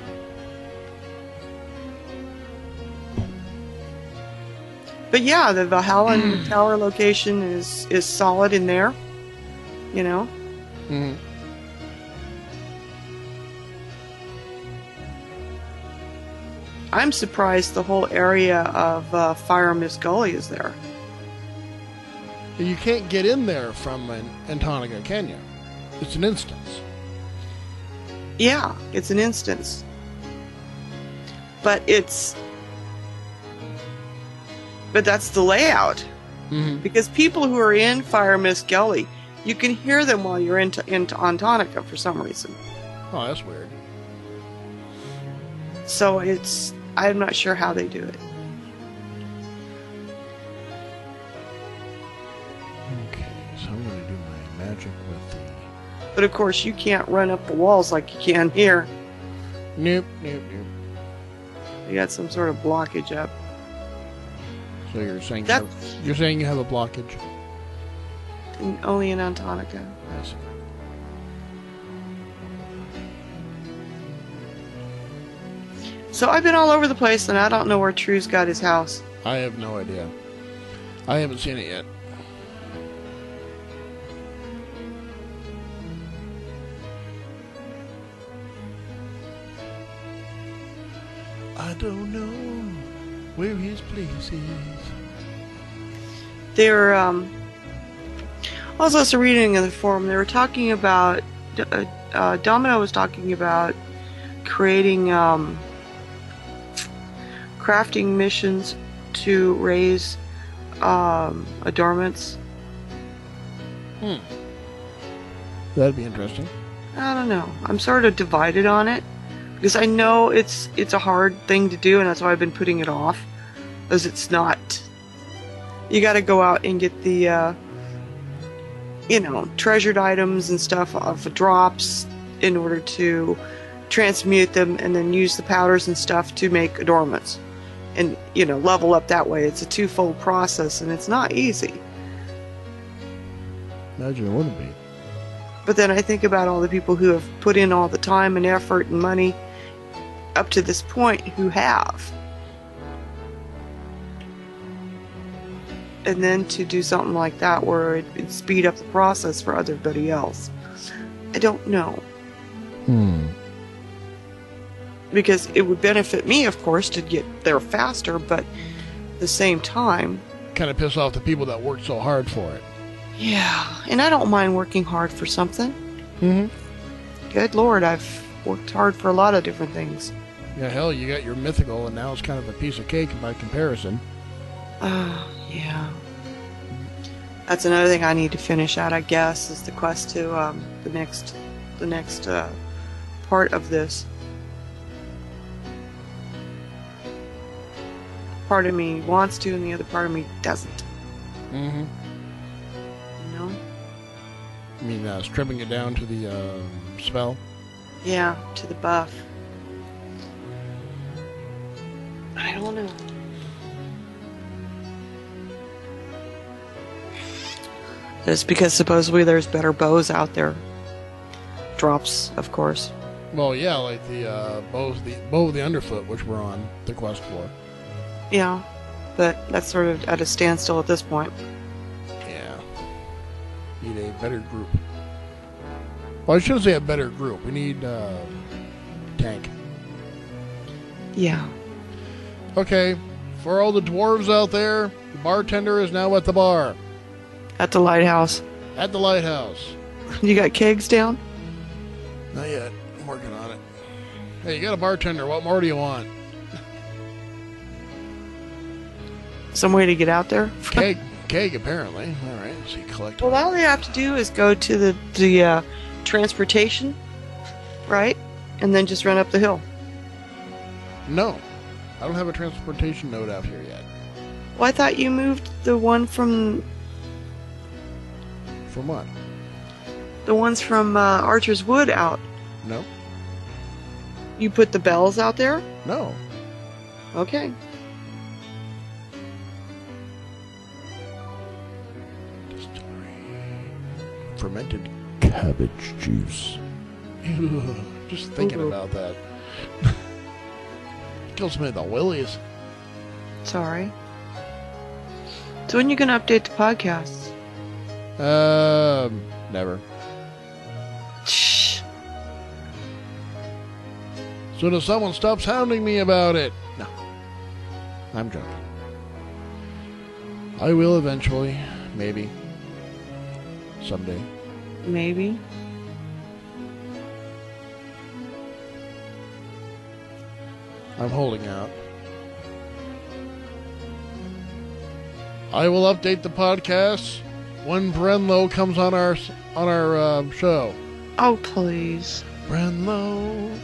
But yeah, the Valhalla Tower location is solid in there. You know? Mm-hmm. I'm surprised the whole area of Fire Mist Gully is there. You can't get in there from Antoniga, can you? It's an instance. Yeah, it's an instance. But that's the layout. Mm-hmm. Because people who are in Fire Mist Gully, you can hear them while you're into Antoniga for some reason. Oh, that's weird. So I'm not sure how they do it. Okay, so I'm going to do my magic with the... But of course, you can't run up the walls like you can here. Nope. You got some sort of blockage up. So you're saying That- you're saying you have a blockage? Only in Antoniga. I see. So I've been all over the place, and I don't know where True's got his house. I have no idea. I haven't seen it yet. I don't know where his place is. They're, I was also reading in the forum, they were talking about, Domino was talking about creating, crafting missions to raise, adornments. That'd be interesting. I don't know. I'm sort of divided on it. Because I know it's a hard thing to do, and that's why I've been putting it off. Because it's not... You gotta go out and get the, treasured items and stuff off drops in order to transmute them and then use the powders and stuff to make adornments. And, level up that way. It's a twofold process, and it's not easy. Imagine it wouldn't be. But then I think about all the people who have put in all the time and effort and money up to this point who have. And then to do something like that where it'd speed up the process for everybody else. I don't know. Because it would benefit me, of course, to get there faster, but at the same time... Kind of piss off the people that worked so hard for it. Yeah, and I don't mind working hard for something. Mm-hmm. Good Lord, I've worked hard for a lot of different things. Yeah, hell, you got your mythical, and now it's kind of a piece of cake by comparison. Yeah. That's another thing I need to finish out, I guess, is the quest to the next part of this. Part of me wants to, and the other part of me doesn't. Mm-hmm. You know? I mean, stripping it down to the spell. Yeah, to the buff. I don't know. It's because supposedly there's better bows out there. Drops, of course. Well, yeah, like the bow of the underfoot, which we're on the quest for. Yeah, but that's sort of at a standstill at this point. Yeah. Need a better group. Well, I shouldn't say a better group. We need tank. Yeah. Okay, for all the dwarves out there, the bartender is now at the bar. At the lighthouse. At the lighthouse. You got kegs down? Not yet. I'm working on it. Hey, you got a bartender. What more do you want? Some way to get out there? Keg, apparently. All right, so you collect. Well, all they have to do is go to the transportation, right? And then just run up the hill. No, I don't have a transportation node out here yet. Well, I thought you moved the one from... From what? The ones from Archer's Wood out. No. You put the bells out there? No. Okay. Fermented cabbage juice. Just thinking about that. Kills me in the willies. Sorry. So when are you going to update the podcast? Never. Shh. Soon as someone stops hounding me about it. No. I'm joking. I will eventually. Maybe. Someday. Maybe. I'm holding out. I will update the podcast when Brenlo comes on our show. Oh, please. Brenlo.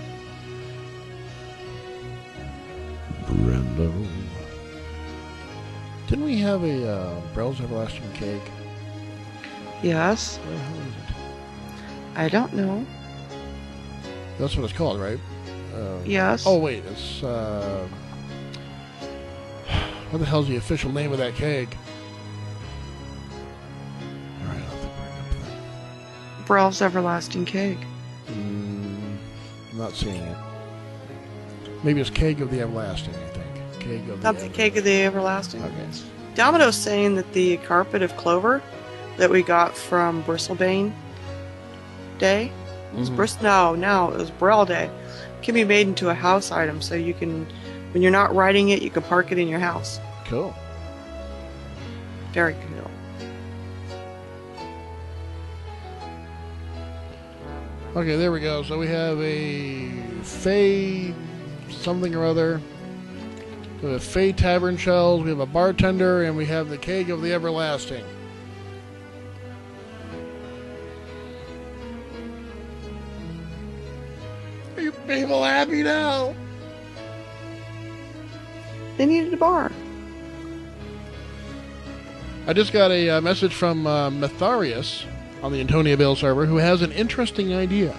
Didn't we have a Brell's Everlasting Cake? Yes. Where the hell is it? I don't know. That's what it's called, right? Yes. Oh, wait. It's, what the hell's the official name of that cake? Alright, I'll have to bring up that. Brell's Everlasting Cake. I'm not seeing it. Maybe it's Cake of the Everlasting, I think. Cake of That's the Cake of the Everlasting. Okay. Domino's saying that the carpet of clover that we got from Bristlebane Day, it was no, it was Brell Day, can be made into a house item, so you can, when you're not riding it, you can park it in your house. Cool. Very cool. Okay, there we go. So we have a Fey something or other. We have Fey Tavern Shells, we have a bartender, and we have the Cake of the Everlasting. Are you people happy now? They needed a bar. I just got a message from Metharius on the Antonia Vale server, who has an interesting idea.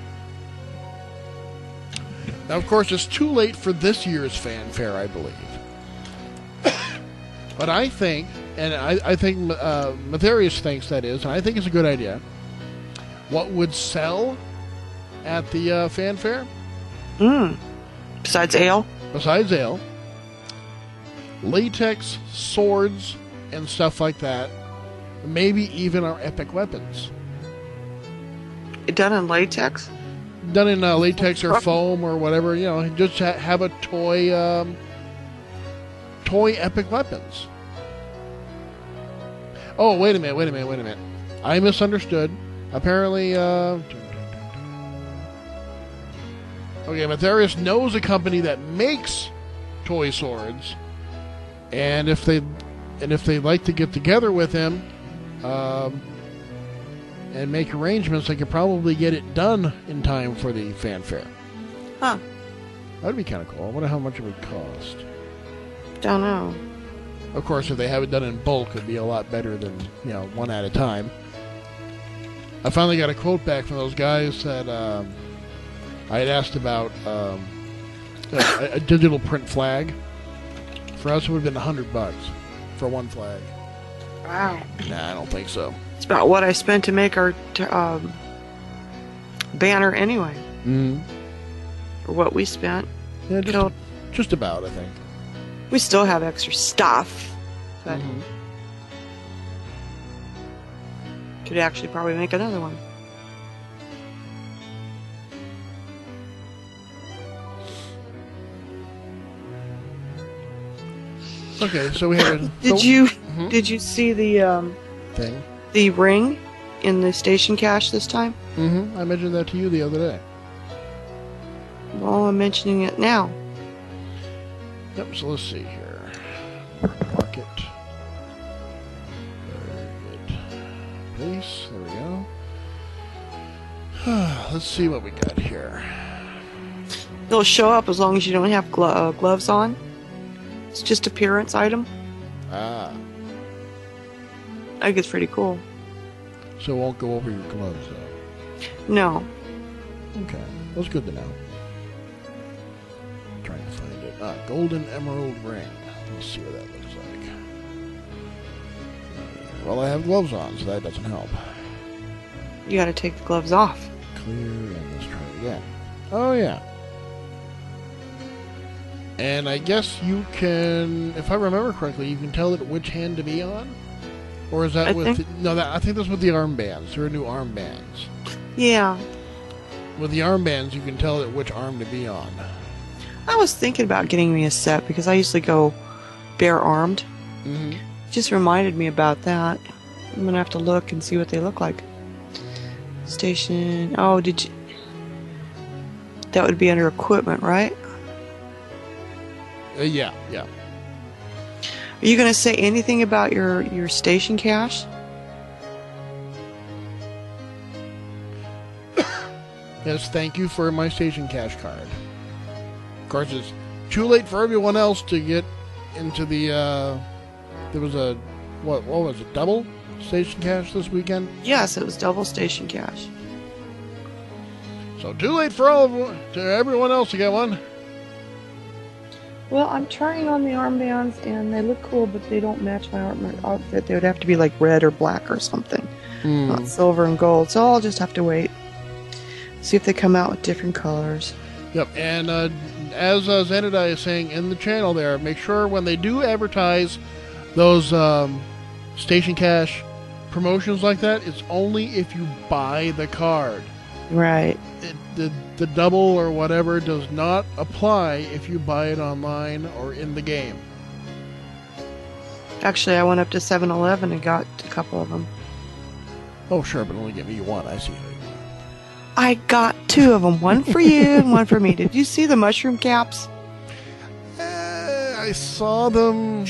Now, of course, it's too late for this year's fanfare, I believe. But I think, and I think Metharius thinks that is, and I think it's a good idea. What would sell at the fanfare? Besides ale? Besides ale. Latex, swords, and stuff like that. Maybe even our epic weapons. Done in latex? Done in latex or foam or whatever, you know, just have a toy epic weapons. Oh, wait a minute. I misunderstood. Apparently, okay, Metharius knows a company that makes toy swords, and if they'd like to get together with him, and make arrangements, they could probably get it done in time for the fanfare. Huh. That'd be kind of cool. I wonder how much it would cost. Don't know. Of course, if they have it done in bulk, it'd be a lot better than, you know, one at a time. I finally got a quote back from those guys that I had asked about a digital print flag. For us, it would have been $100 for one flag. Wow. Nah, I don't think so. It's about what I spent to make our banner anyway. Or what we spent. Yeah, just about, I think. We still have extra stuff, but could actually probably make another one. Okay, so we have. Did you see the thing? the ring in the station cache this time? Mm-hmm. I mentioned that to you the other day. Well, I'm mentioning it now. Yep, so let's see here. Market. Very good. Place. There we go. Let's see what we got here. It'll show up as long as you don't have gloves on. It's just appearance item. Ah. I think it's pretty cool. So it won't go over your gloves, though. No. Okay. That's good to know. Trying to find it. Ah, golden emerald ring. Let's see what that looks like. Well, I have gloves on, so that doesn't help. You gotta take the gloves off. Clear, and let's try it again. Oh, yeah. And I guess you can, if I remember correctly, you can tell it which hand to be on? Or is that I think that's with the armbands. There are new armbands. Yeah. With the armbands, you can tell it which arm to be on. I was thinking about getting me a set because I usually go bare armed. Mm-hmm. Just reminded me about that. I'm gonna have to look and see what they look like. Station. Oh, did you? That would be under equipment, right? Yeah. Are you gonna say anything about your station cache? Yes, thank you for my station cash card. Of course, it's too late for everyone else to get into the, there was a, what was it, double station cash this weekend? Yes, it was double station cache. So too late for everyone else to get one. Well, I'm trying on the armbands, and they look cool, but they don't match my outfit. They would have to be like red or black or something, not silver and gold. So I'll just have to wait, see if they come out with different colors. Yep, and as Xanadai is saying in the channel there, make sure when they do advertise those station cash promotions like that, it's only if you buy the card. Right. The double or whatever does not apply if you buy it online or in the game. Actually, I went up to 7-Eleven and got a couple of them. Oh, sure, but only give me one. I see. I got two of them. One for you and one for me. Did you see the mushroom caps? I saw them.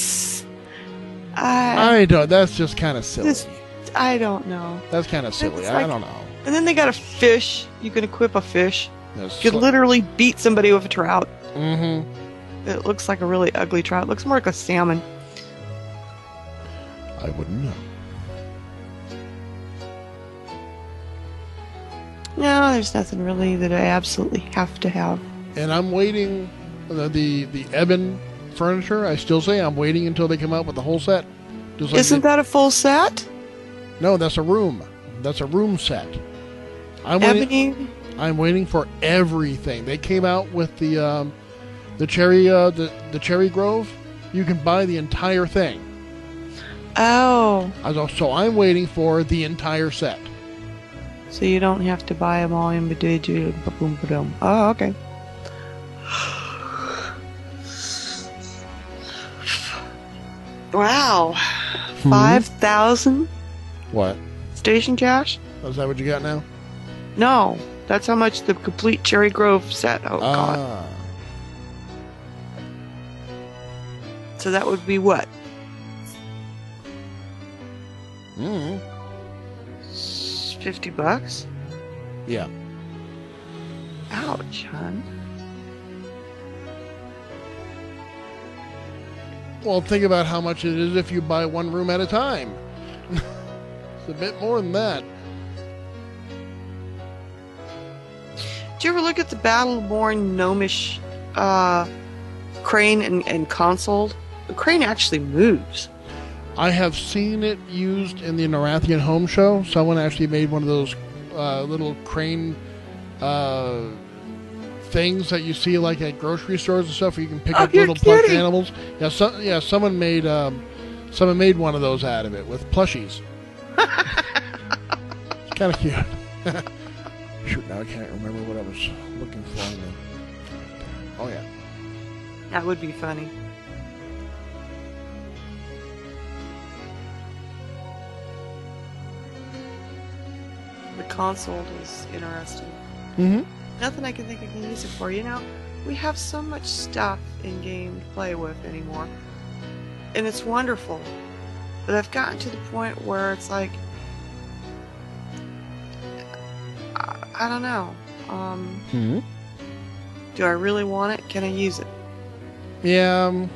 I don't. That's just kind of silly. I don't know. That's kind of silly. It's I like- don't know. And then they got a fish. You can equip a fish. That's You could literally beat somebody with a trout. Mm-hmm. It looks like a really ugly trout. It looks more like a salmon. I wouldn't know. No, there's nothing really that I absolutely have to have. And I'm waiting. The Eben furniture. I still say I'm waiting until they come out with the whole set. Just like Isn't that a full set? No, that's a room. That's a room set. Ebony? I'm waiting for everything. They came out with the cherry the cherry grove. You can buy the entire thing. Oh. So I'm waiting for the entire set. So you don't have to buy them all individually. Ba-boom, ba-dum. Oh, okay. Wow. 5,000 What? station cash? Is that what you got now? No. That's how much the complete Cherry Grove set cost. So that would be what? Mm-hmm. $50? Yeah. Ouch, hon. Well, think about how much it is if you buy one room at a time. It's a bit more than that. Did you ever look at the Battleborn Gnomish crane and console? The crane actually moves. I have seen it used in the Narathian Home Show. Someone actually made one of those little crane things that you see like at grocery stores and stuff where you can pick up little plush animals. Yeah, someone made one of those out of it with plushies. It's kind of cute. Shoot, now I can't remember what I was looking for. Oh yeah. That would be funny. the console is interesting. Mm-hmm. Nothing I can think I can use it for. You know, we have so much stuff in game to play with anymore, and it's wonderful. But I've gotten to the point where it's like, I don't know. Mm-hmm. Do I really want it? Can I use it? Yeah.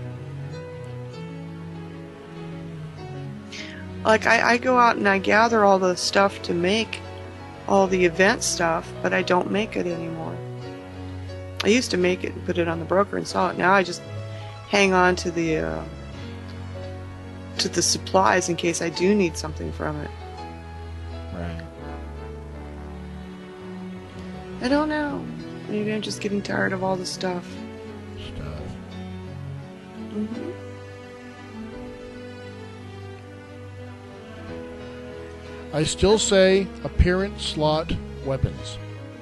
Like, I go out and I gather all the stuff to make all the event stuff, but I don't make it anymore. I used to make it and put it on the broker and sell it. Now I just hang on to the supplies in case I do need something from it. Right. I don't know. Maybe I'm just getting tired of all the stuff. Mm-hmm. I still say appearance slot weapons.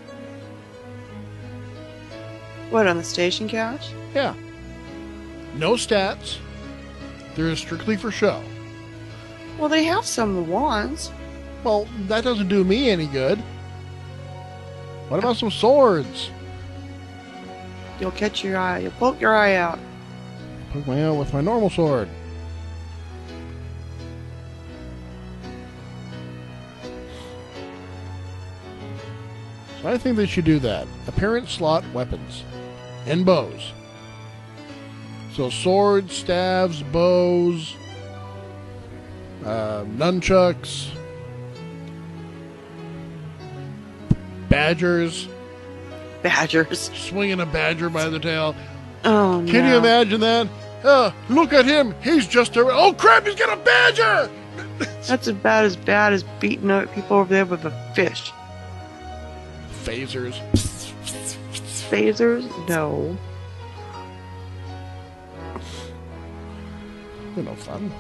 What, on the station couch? Yeah. No stats. They're strictly for show. Well, they have some of the wands. Well, that doesn't do me any good. What about some swords? You'll catch your eye. You'll poke your eye out. Poke my out with my normal sword. So I think they should do that. Appearance slot weapons. And bows. So swords, staves, bows, nunchucks, badgers. Badgers. Swinging a badger by the tail. Oh, no. Can you imagine that? Look at him. He's just a... Oh, crap, he's got a badger! That's about as bad as beating up people over there with a fish. Phasers. Phasers? No. They're no fun.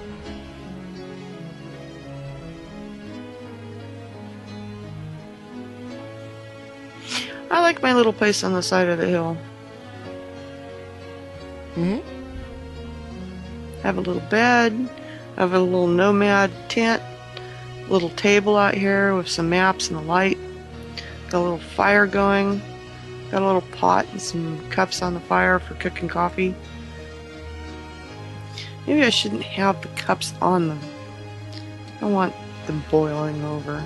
I like my little place on the side of the hill. Mm-hmm. Have a little bed. Have a little nomad tent. Little table out here with some maps and a light. Got a little fire going. Got a little pot and some cups on the fire for cooking coffee. Maybe I shouldn't have the cups on them. I want them boiling over.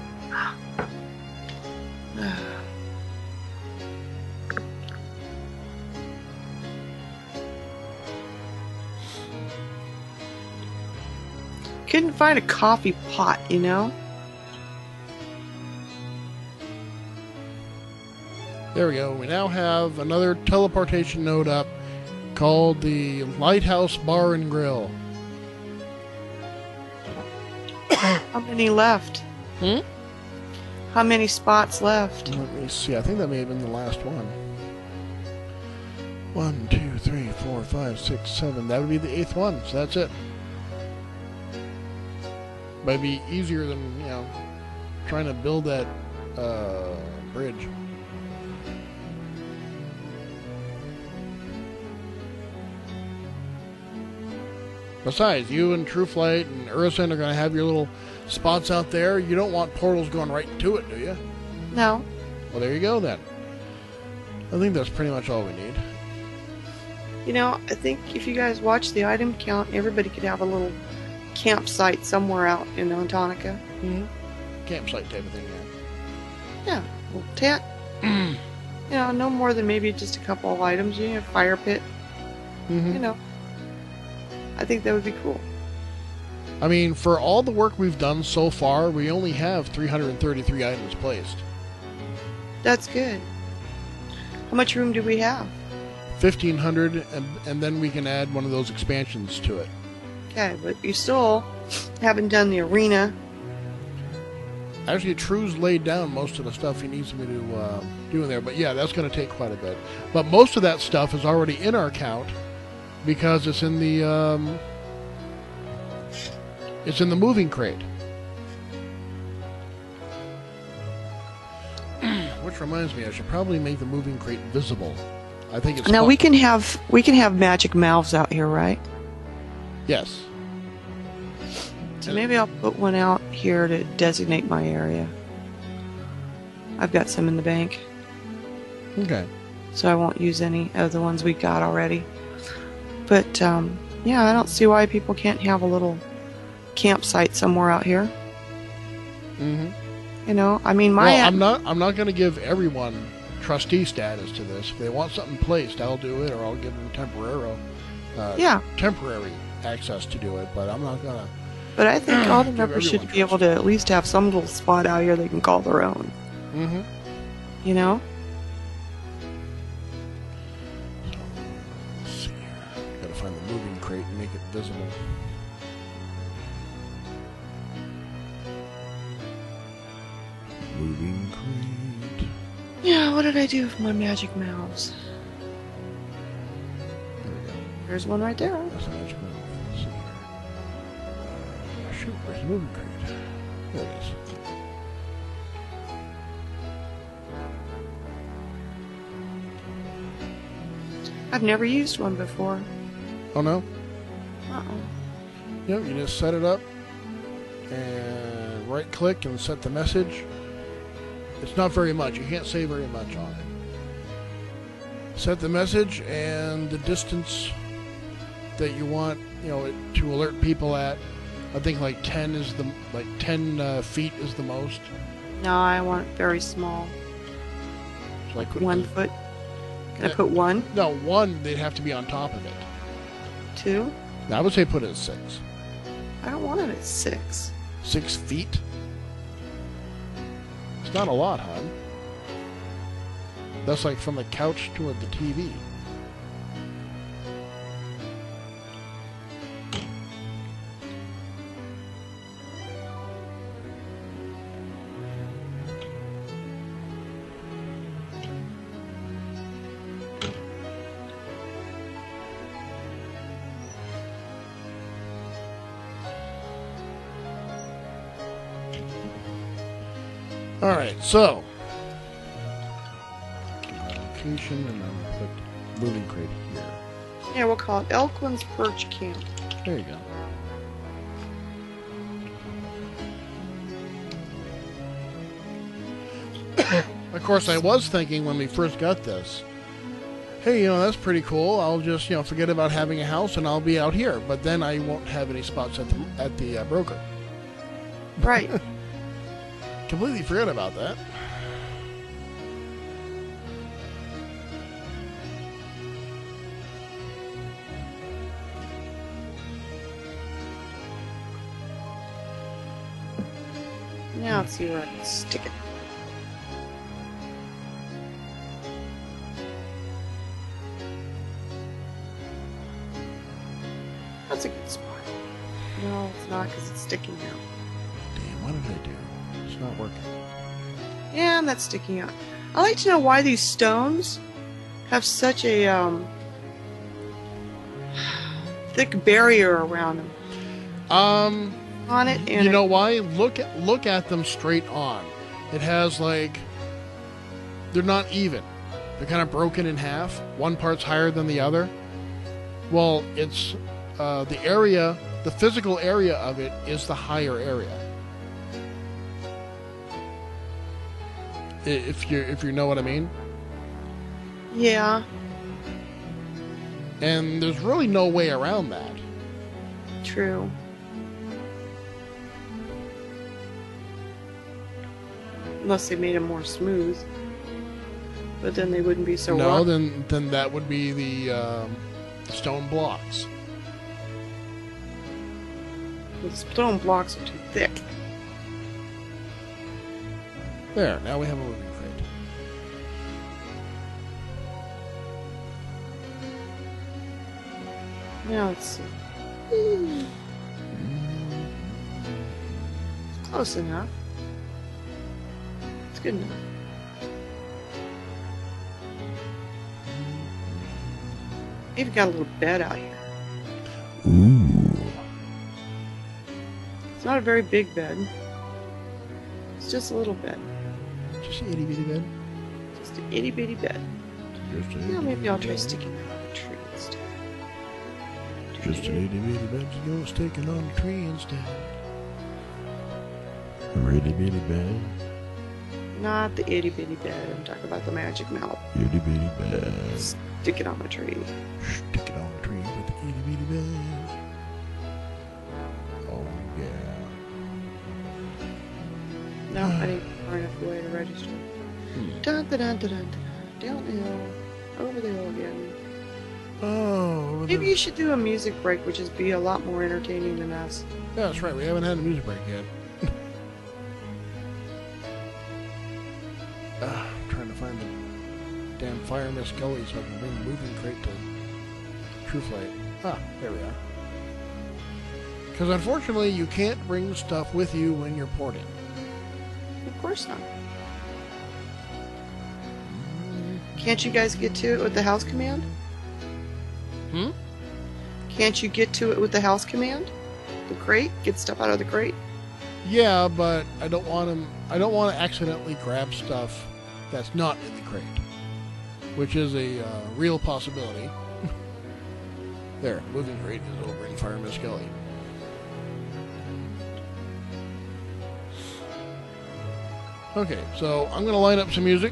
Couldn't find a coffee pot, you know? There we go. We now have another teleportation node up called the Lighthouse Bar and Grill. How many left? Hmm? How many spots left? Let me see. I think that may have been the last one. 1, 2, 3, 4, 5, 6, 7. That would be the 8th one. So that's it. Might be easier than, you know, trying to build that bridge. Besides, you and TrueFlight and Urizen are going to have your little spots out there. You don't want portals going right to it, do you? No. Well, there you go then. I think that's pretty much all we need. You know, I think if you guys watch the item count, everybody could have a little campsite somewhere out in Antonica. Mm-hmm. Campsite type of thing, Yeah, a little tent. You know, no more than maybe just a couple of items. You know, a fire pit. yeah. Mm-hmm. You know, I think that would be cool. I mean, for all the work we've done so far, we only have 333 items placed. That's good. How much room do we have? 1,500, and then we can add one of those expansions to it. Okay, but you still haven't done the arena. Actually, True's laid down most of the stuff he needs me to do in there, but yeah, that's going to take quite a bit. But most of that stuff is already in our count because it's in the moving crate. Which reminds me, I should probably make the moving crate visible. I think it's Now we can have magic mouths out here, right? Yes. So maybe I'll put one out here to designate my area. I've got some in the bank, Okay. so I won't use any of the ones we got already. But yeah, I don't see why people can't have a little campsite somewhere out here. Mm-hmm. You know, I mean, my Well, I'm not going to give everyone trustee status to this. If they want something placed, I'll do it, or I'll give them temporary access to do it. But I'm not gonna. But I think all the Give members should everyone be able to at least have some little spot out here they can call their own. Mm-hmm. You know? Let's see here. Gotta find the moving crate and make it visible. Moving crate. Yeah, what did I do with my magic mouse? There we go. There's one right there. That's a magic move. Let's see here. Shoot, where's the moving crate? There it is. I've never used one before. Oh no? Uh-uh. Yep, you just set it up and right click and set the message. It's not very much. You can't say very much on it. Set the message and the distance that you want, you know, it to alert people at. I think like 10 feet is the most. No, I want it very small. So I put 1 foot. Can I put 1? No, 1. They'd have to be on top of it. 2? I would say put it at 6. I don't want it at 6. 6 feet. It's not a lot, hon. That's like from the couch to the TV. Alright, so location and then put moving crate here. Yeah, we'll call it Elkland's Perch Camp. There you go. Of course, I was thinking when we first got this, hey, you know, that's pretty cool. I'll just, you know, forget about having a house and I'll be out here. But then I won't have any spots at the broker. Right. Completely forgot about that. Now let's see where I can stick it. That's a good spot. No, it's not because it's sticking out. Damn, what did I do? It's not working. Yeah, and that's sticking out. I'd like to know why these stones have such a thick barrier around them. On it, and You know why? Look at them straight on. It has like they're not even. They're kind of broken in half. One part's higher than the other. Well, it's the area, the physical area of it is the higher area. If you know what I mean. yeah, And there's really no way around that. true. Unless they made them more smooth, but then they wouldn't be so No, rough. then that would be the stone blocks. The stone blocks are too thick. There, now we have a moving crate. Now let's see. It's close enough. It's good enough. Even got a little bed out here. Ooh. It's not a very big bed. It's just a little bed. Just an itty bitty bed. Just an itty bitty bed. Just Yeah, maybe I'll try sticking it on a tree instead. Just an itty bitty bed, you're sticking on a tree instead. A itty bitty bed. Not the itty bitty bed. I'm talking about the magic mouth. Itty bitty bed. Stick it on the tree. Stick it on the tree with the itty bitty bed. Oh, yeah. No, I didn't get far enough away to register. Dun, dun, dun, dun, dun, dun. Down the hill. Over the hill again. Oh. Maybe you should do a music break, which is be a lot more entertaining than us. Yeah, that's right. We haven't had a music break yet. I'm trying to find the damn Fire Mist Gully so I can bring the moving crate to True Flight. Ah, there we are. Because unfortunately, you can't bring stuff with you when you're porting. Of course not. Can't you guys get to it with the house command? Can't you get to it with the house command? The crate? Get stuff out of the crate? Yeah, but I don't want to accidentally grab stuff that's not in the crate, which is a real possibility. There, moving crate is over in Fire Mist Gully. Okay, so I'm gonna line up some music.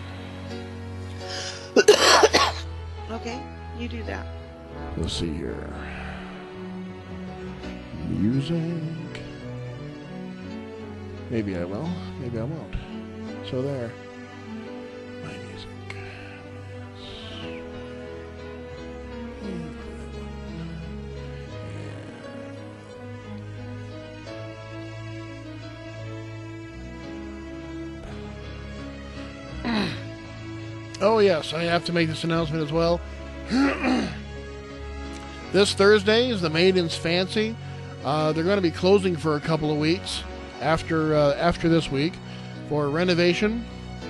Okay, you do that. Let's see here. Music. Maybe I will, maybe I won't. So there. My music. Oh yes, I have to make this announcement as well. This Thursday is the Maiden's Fancy. They're going to be closing for a couple of weeks after this week for renovation.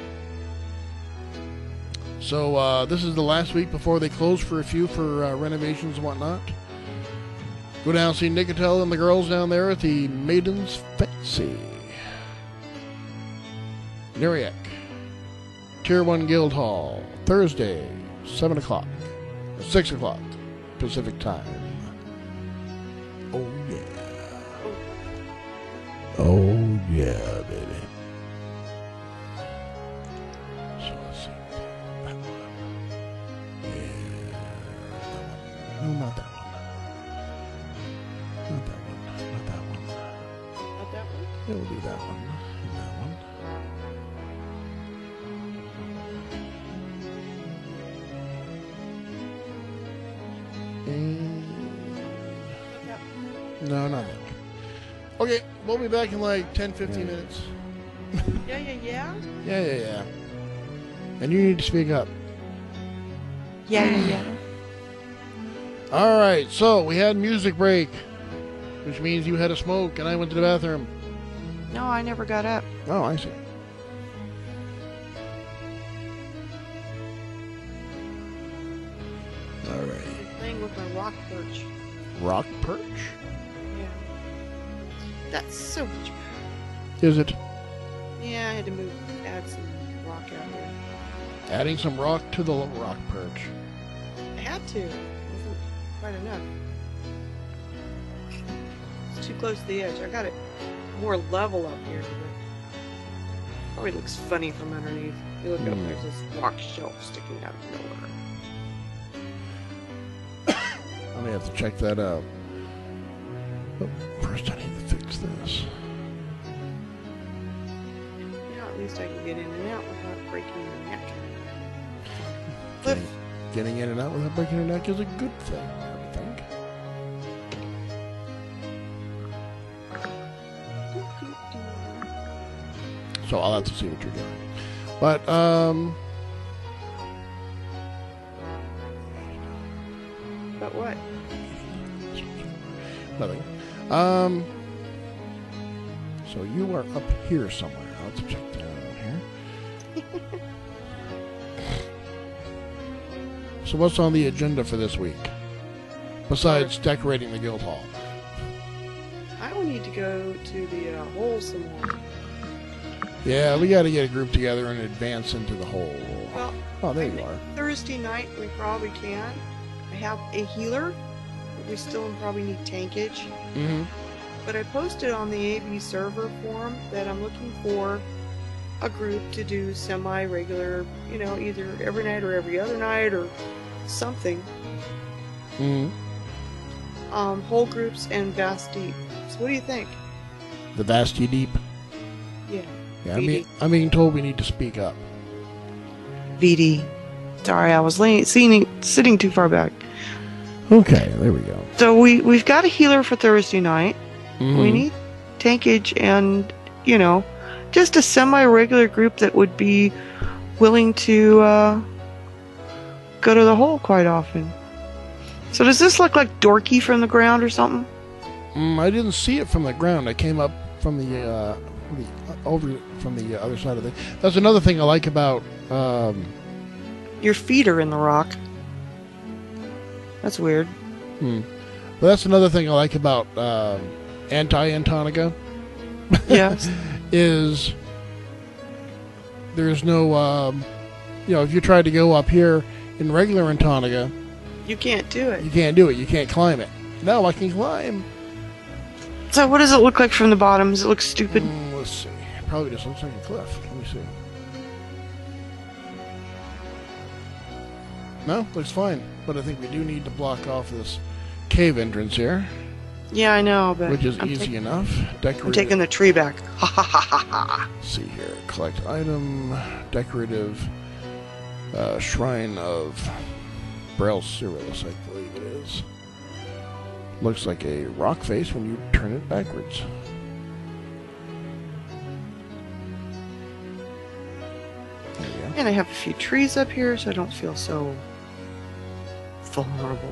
So this is the last week before they close for a few for renovations and whatnot. Go down and see Nicotel and the girls down there at the Maiden's Fancy. Neriac. Tier 1 Guild Hall. Thursday, 7 o'clock. 6 o'clock. Pacific time. Oh yeah. Oh yeah, baby. So let's see. That one. Yeah. That one. No, not that one. Not that one. Not that one. Not that one? Yeah, we'll do that one. And that one. Yep. No, not that one. Okay, we'll be back in like 10-15 minutes. Yeah. Yeah. And you need to speak up. Yeah. Alright, so we had music break, which means you had a smoke and I went to the bathroom. No, I never got up. Oh, I see. Alright. I'm playing with my rock perch. Rock perch? Yeah. That's so much better. Is it? Yeah, I had to add some rock out there. Adding some rock to the rock perch. I had to. It wasn't quite enough. It's too close to the edge. I got it more level up here. Probably looks funny from underneath. You look up, there's this rock shelf sticking out of nowhere. I may have to check that out. But first I need to fix this. Now at least I can get in and out without breaking your neck. Getting in and out without breaking your neck is a good thing, I would think. So I'll have to see what you're doing. But, But what? nothing. So you are up here somewhere. I'll have to check that out here. So what's on the agenda for this week? Besides decorating the guild hall. I will need to go to the hole some more. Yeah, we got to get a group together and advance into the hole. Well, Oh, there you are. Thursday night we probably can. I have a healer, but we still probably need tankage. Mm-hmm. But I posted on the AB server forum that I'm looking for a group to do semi-regular, you know, either every night or every other night or something. Mm-hmm. Whole groups and vast deep. So what do you think? The Vasty Deep. Yeah. Yeah, VD. I'm being told we need to speak up. VD. Sorry, I was sitting too far back. Okay, there we go. So we've got a healer for Thursday night. Mhm. We need tankage and, you know, just a semi-regular group that would be willing to go to the hole quite often. So does this look like dorky from the ground or something? I didn't see it from the ground. I came up from the other side of the. That's another thing I like about. Your feet are in the rock. That's weird. But that's another thing I like about anti-Antonica. Yes. Is there's no if you try to go up here in regular Antonica, You can't do it. you can't do it. You can't climb it. No, I can climb. So what does it look like from the bottom? Does it look stupid? Let's see. Probably just looks like a cliff. Let me see. No, looks fine. But I think we do need to block off this cave entrance here, Yeah, I know, but which is I'm easy enough. I'm taking the tree back. Ha ha ha ha ha. Let's see here. Collect item. Decorative. Shrine of Braille Cyrillus, I believe it is. Looks like a rock face when you turn it backwards. There we go. And I have a few trees up here, so I don't feel so vulnerable.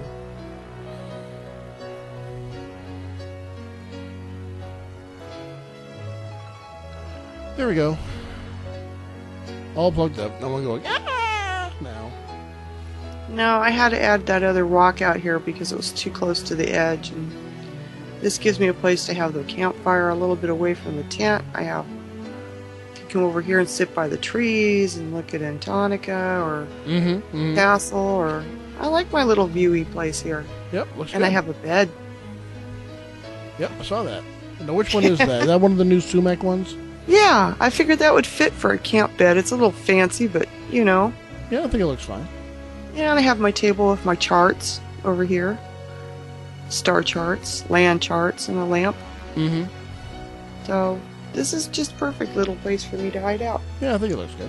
There we go. All plugged up. No one going, ah! Now. No, I had to add that other rock out here because it was too close to the edge, and this gives me a place to have the campfire a little bit away from the tent. I have to come over here and sit by the trees and look at Antonica or Castle, or I like my little viewy place here. Yep, looks And good. I have a bed. Yep, I saw that. Now, which one is that? Is that one of the new sumac ones? Yeah, I figured that would fit for a camp bed. It's a little fancy, but you know. Yeah, I think it looks fine. Yeah, and I have my table with my charts over here. Star charts, land charts, and a lamp. Mm-hmm. So this is just perfect little place for me to hide out. Yeah, I think it looks good.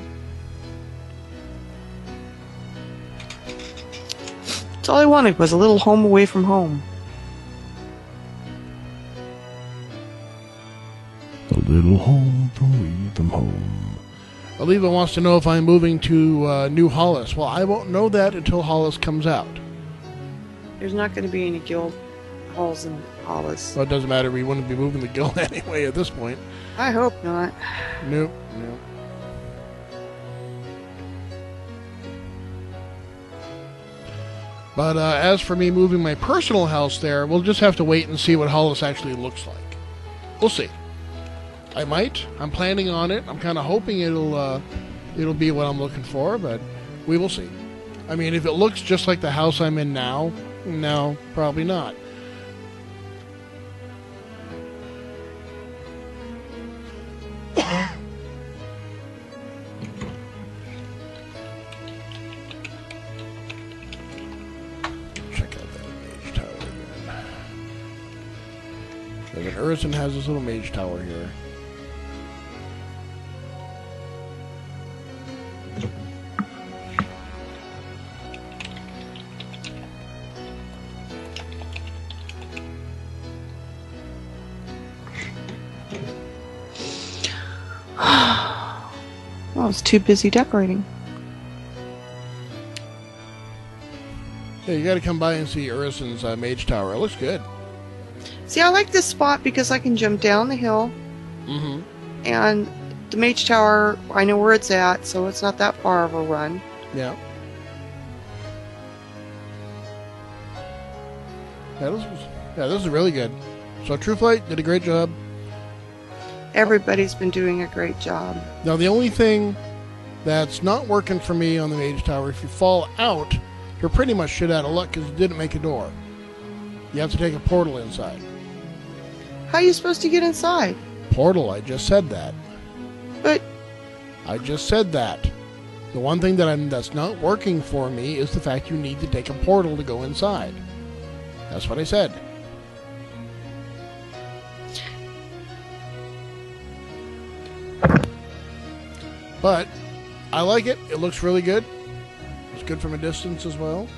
That's all I wanted was a little home away from home. A little home away from home. Aliva wants to know if I'm moving to New Hollis. Well, I won't know that until Hollis comes out. There's not going to be any guild halls in Hollis. Well, it doesn't matter. We wouldn't be moving the guild anyway at this point. I hope not. Nope. But as for me moving my personal house there, we'll just have to wait and see what Hollis actually looks like. We'll see. I might. I'm planning on it. I'm kind of hoping it'll be what I'm looking for, but we will see. I mean, if it looks just like the house I'm in now, no, probably not. Check out that mage tower again. Like Urison has this little mage tower here. I was too busy decorating. Yeah, you gotta come by and see Urison's mage tower. It looks good. See, I like this spot because I can jump down the hill. Mm-hmm. And the mage tower, I know where it's at, so it's not that far of a run. Yeah. This is really good. So True Flight did a great job. Everybody's been doing a great job. Now the only thing that's not working for me on the mage tower, if you fall out, you're pretty much shit out of luck because you didn't make a door. You have to take a portal inside. How are you supposed to get inside? Portal, I just said that. But I just said that. The one thing that's not working for me is the fact you need to take a portal to go inside. That's what I said. But I like it. It looks really good. It's good from a distance as well.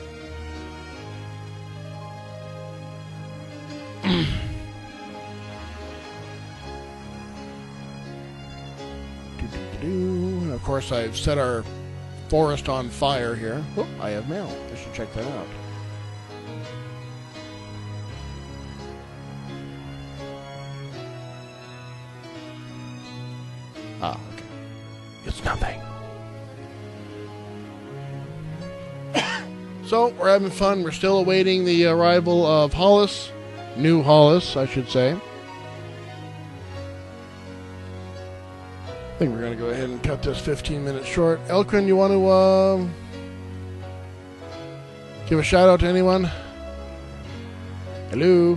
And of course, I've set our forest on fire here. Oh, I have mail. I should check that out. Ah, okay. It's nothing. So, we're having fun. We're still awaiting the arrival of Hollis. New Hollis, I should say. I think we're going to go ahead and cut this 15 minutes short. Elkin, you want to give a shout out to anyone? Hello?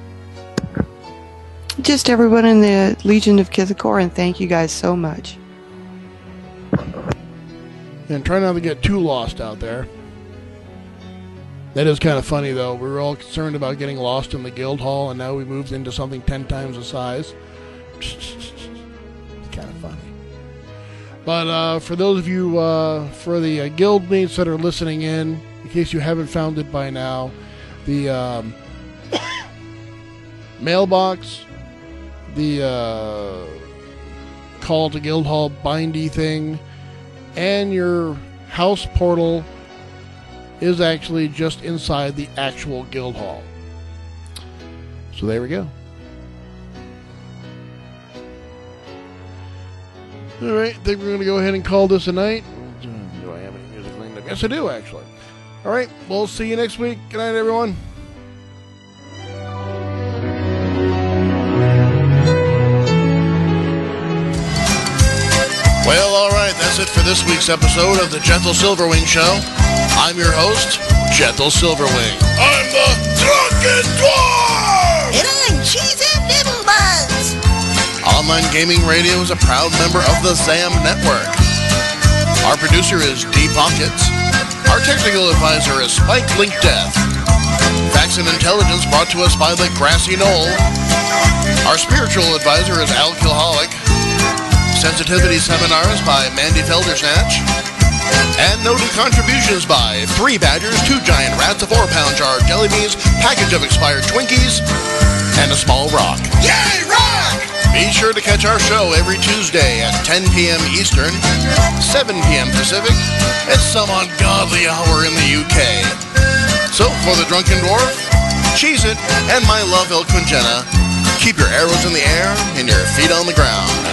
Just everyone in the Legion of Kithakor, and thank you guys so much. And try not to get too lost out there. That is kind of funny, though. We were all concerned about getting lost in the guild hall, and now we moved into something 10 times the size. It's kind of funny. But for those of you, for the guild mates that are listening in case you haven't found it by now, the mailbox, the call to guild hall bindy thing, and your house portal is actually just inside the actual guild hall. So there we go. Alright, I think we're going to go ahead and call this a night. Do I have any music lined up? Yes, I do, actually. Alright, we'll see you next week. Good night, everyone. Well, alright, that's it for this week's episode of the Jethal Silverwing Show. I'm your host, Jethal Silverwing. I'm the Drunken Dwarf! And I'm Cheese and Nibble Buns. Online Gaming Radio is a proud member of the ZAM Network. Our producer is D Pockets. Our technical advisor is Spike Link Death. Facts and Intelligence brought to us by the Grassy Knoll. Our spiritual advisor is Al Kilholic. Sensitivity Seminars by Mandy Feldersnatch. And noted contributions by 3 Badgers, 2 Giant Rats, a 4-pound jar of jelly beans, package of expired Twinkies, and a small rock. Yay, rock! Be sure to catch our show every Tuesday at 10 p.m. Eastern, 7 p.m. Pacific, at some ungodly hour in the UK. So, for the Drunken Dwarf, Cheese It, and my love, El Quinjena, keep your arrows in the air and your feet on the ground.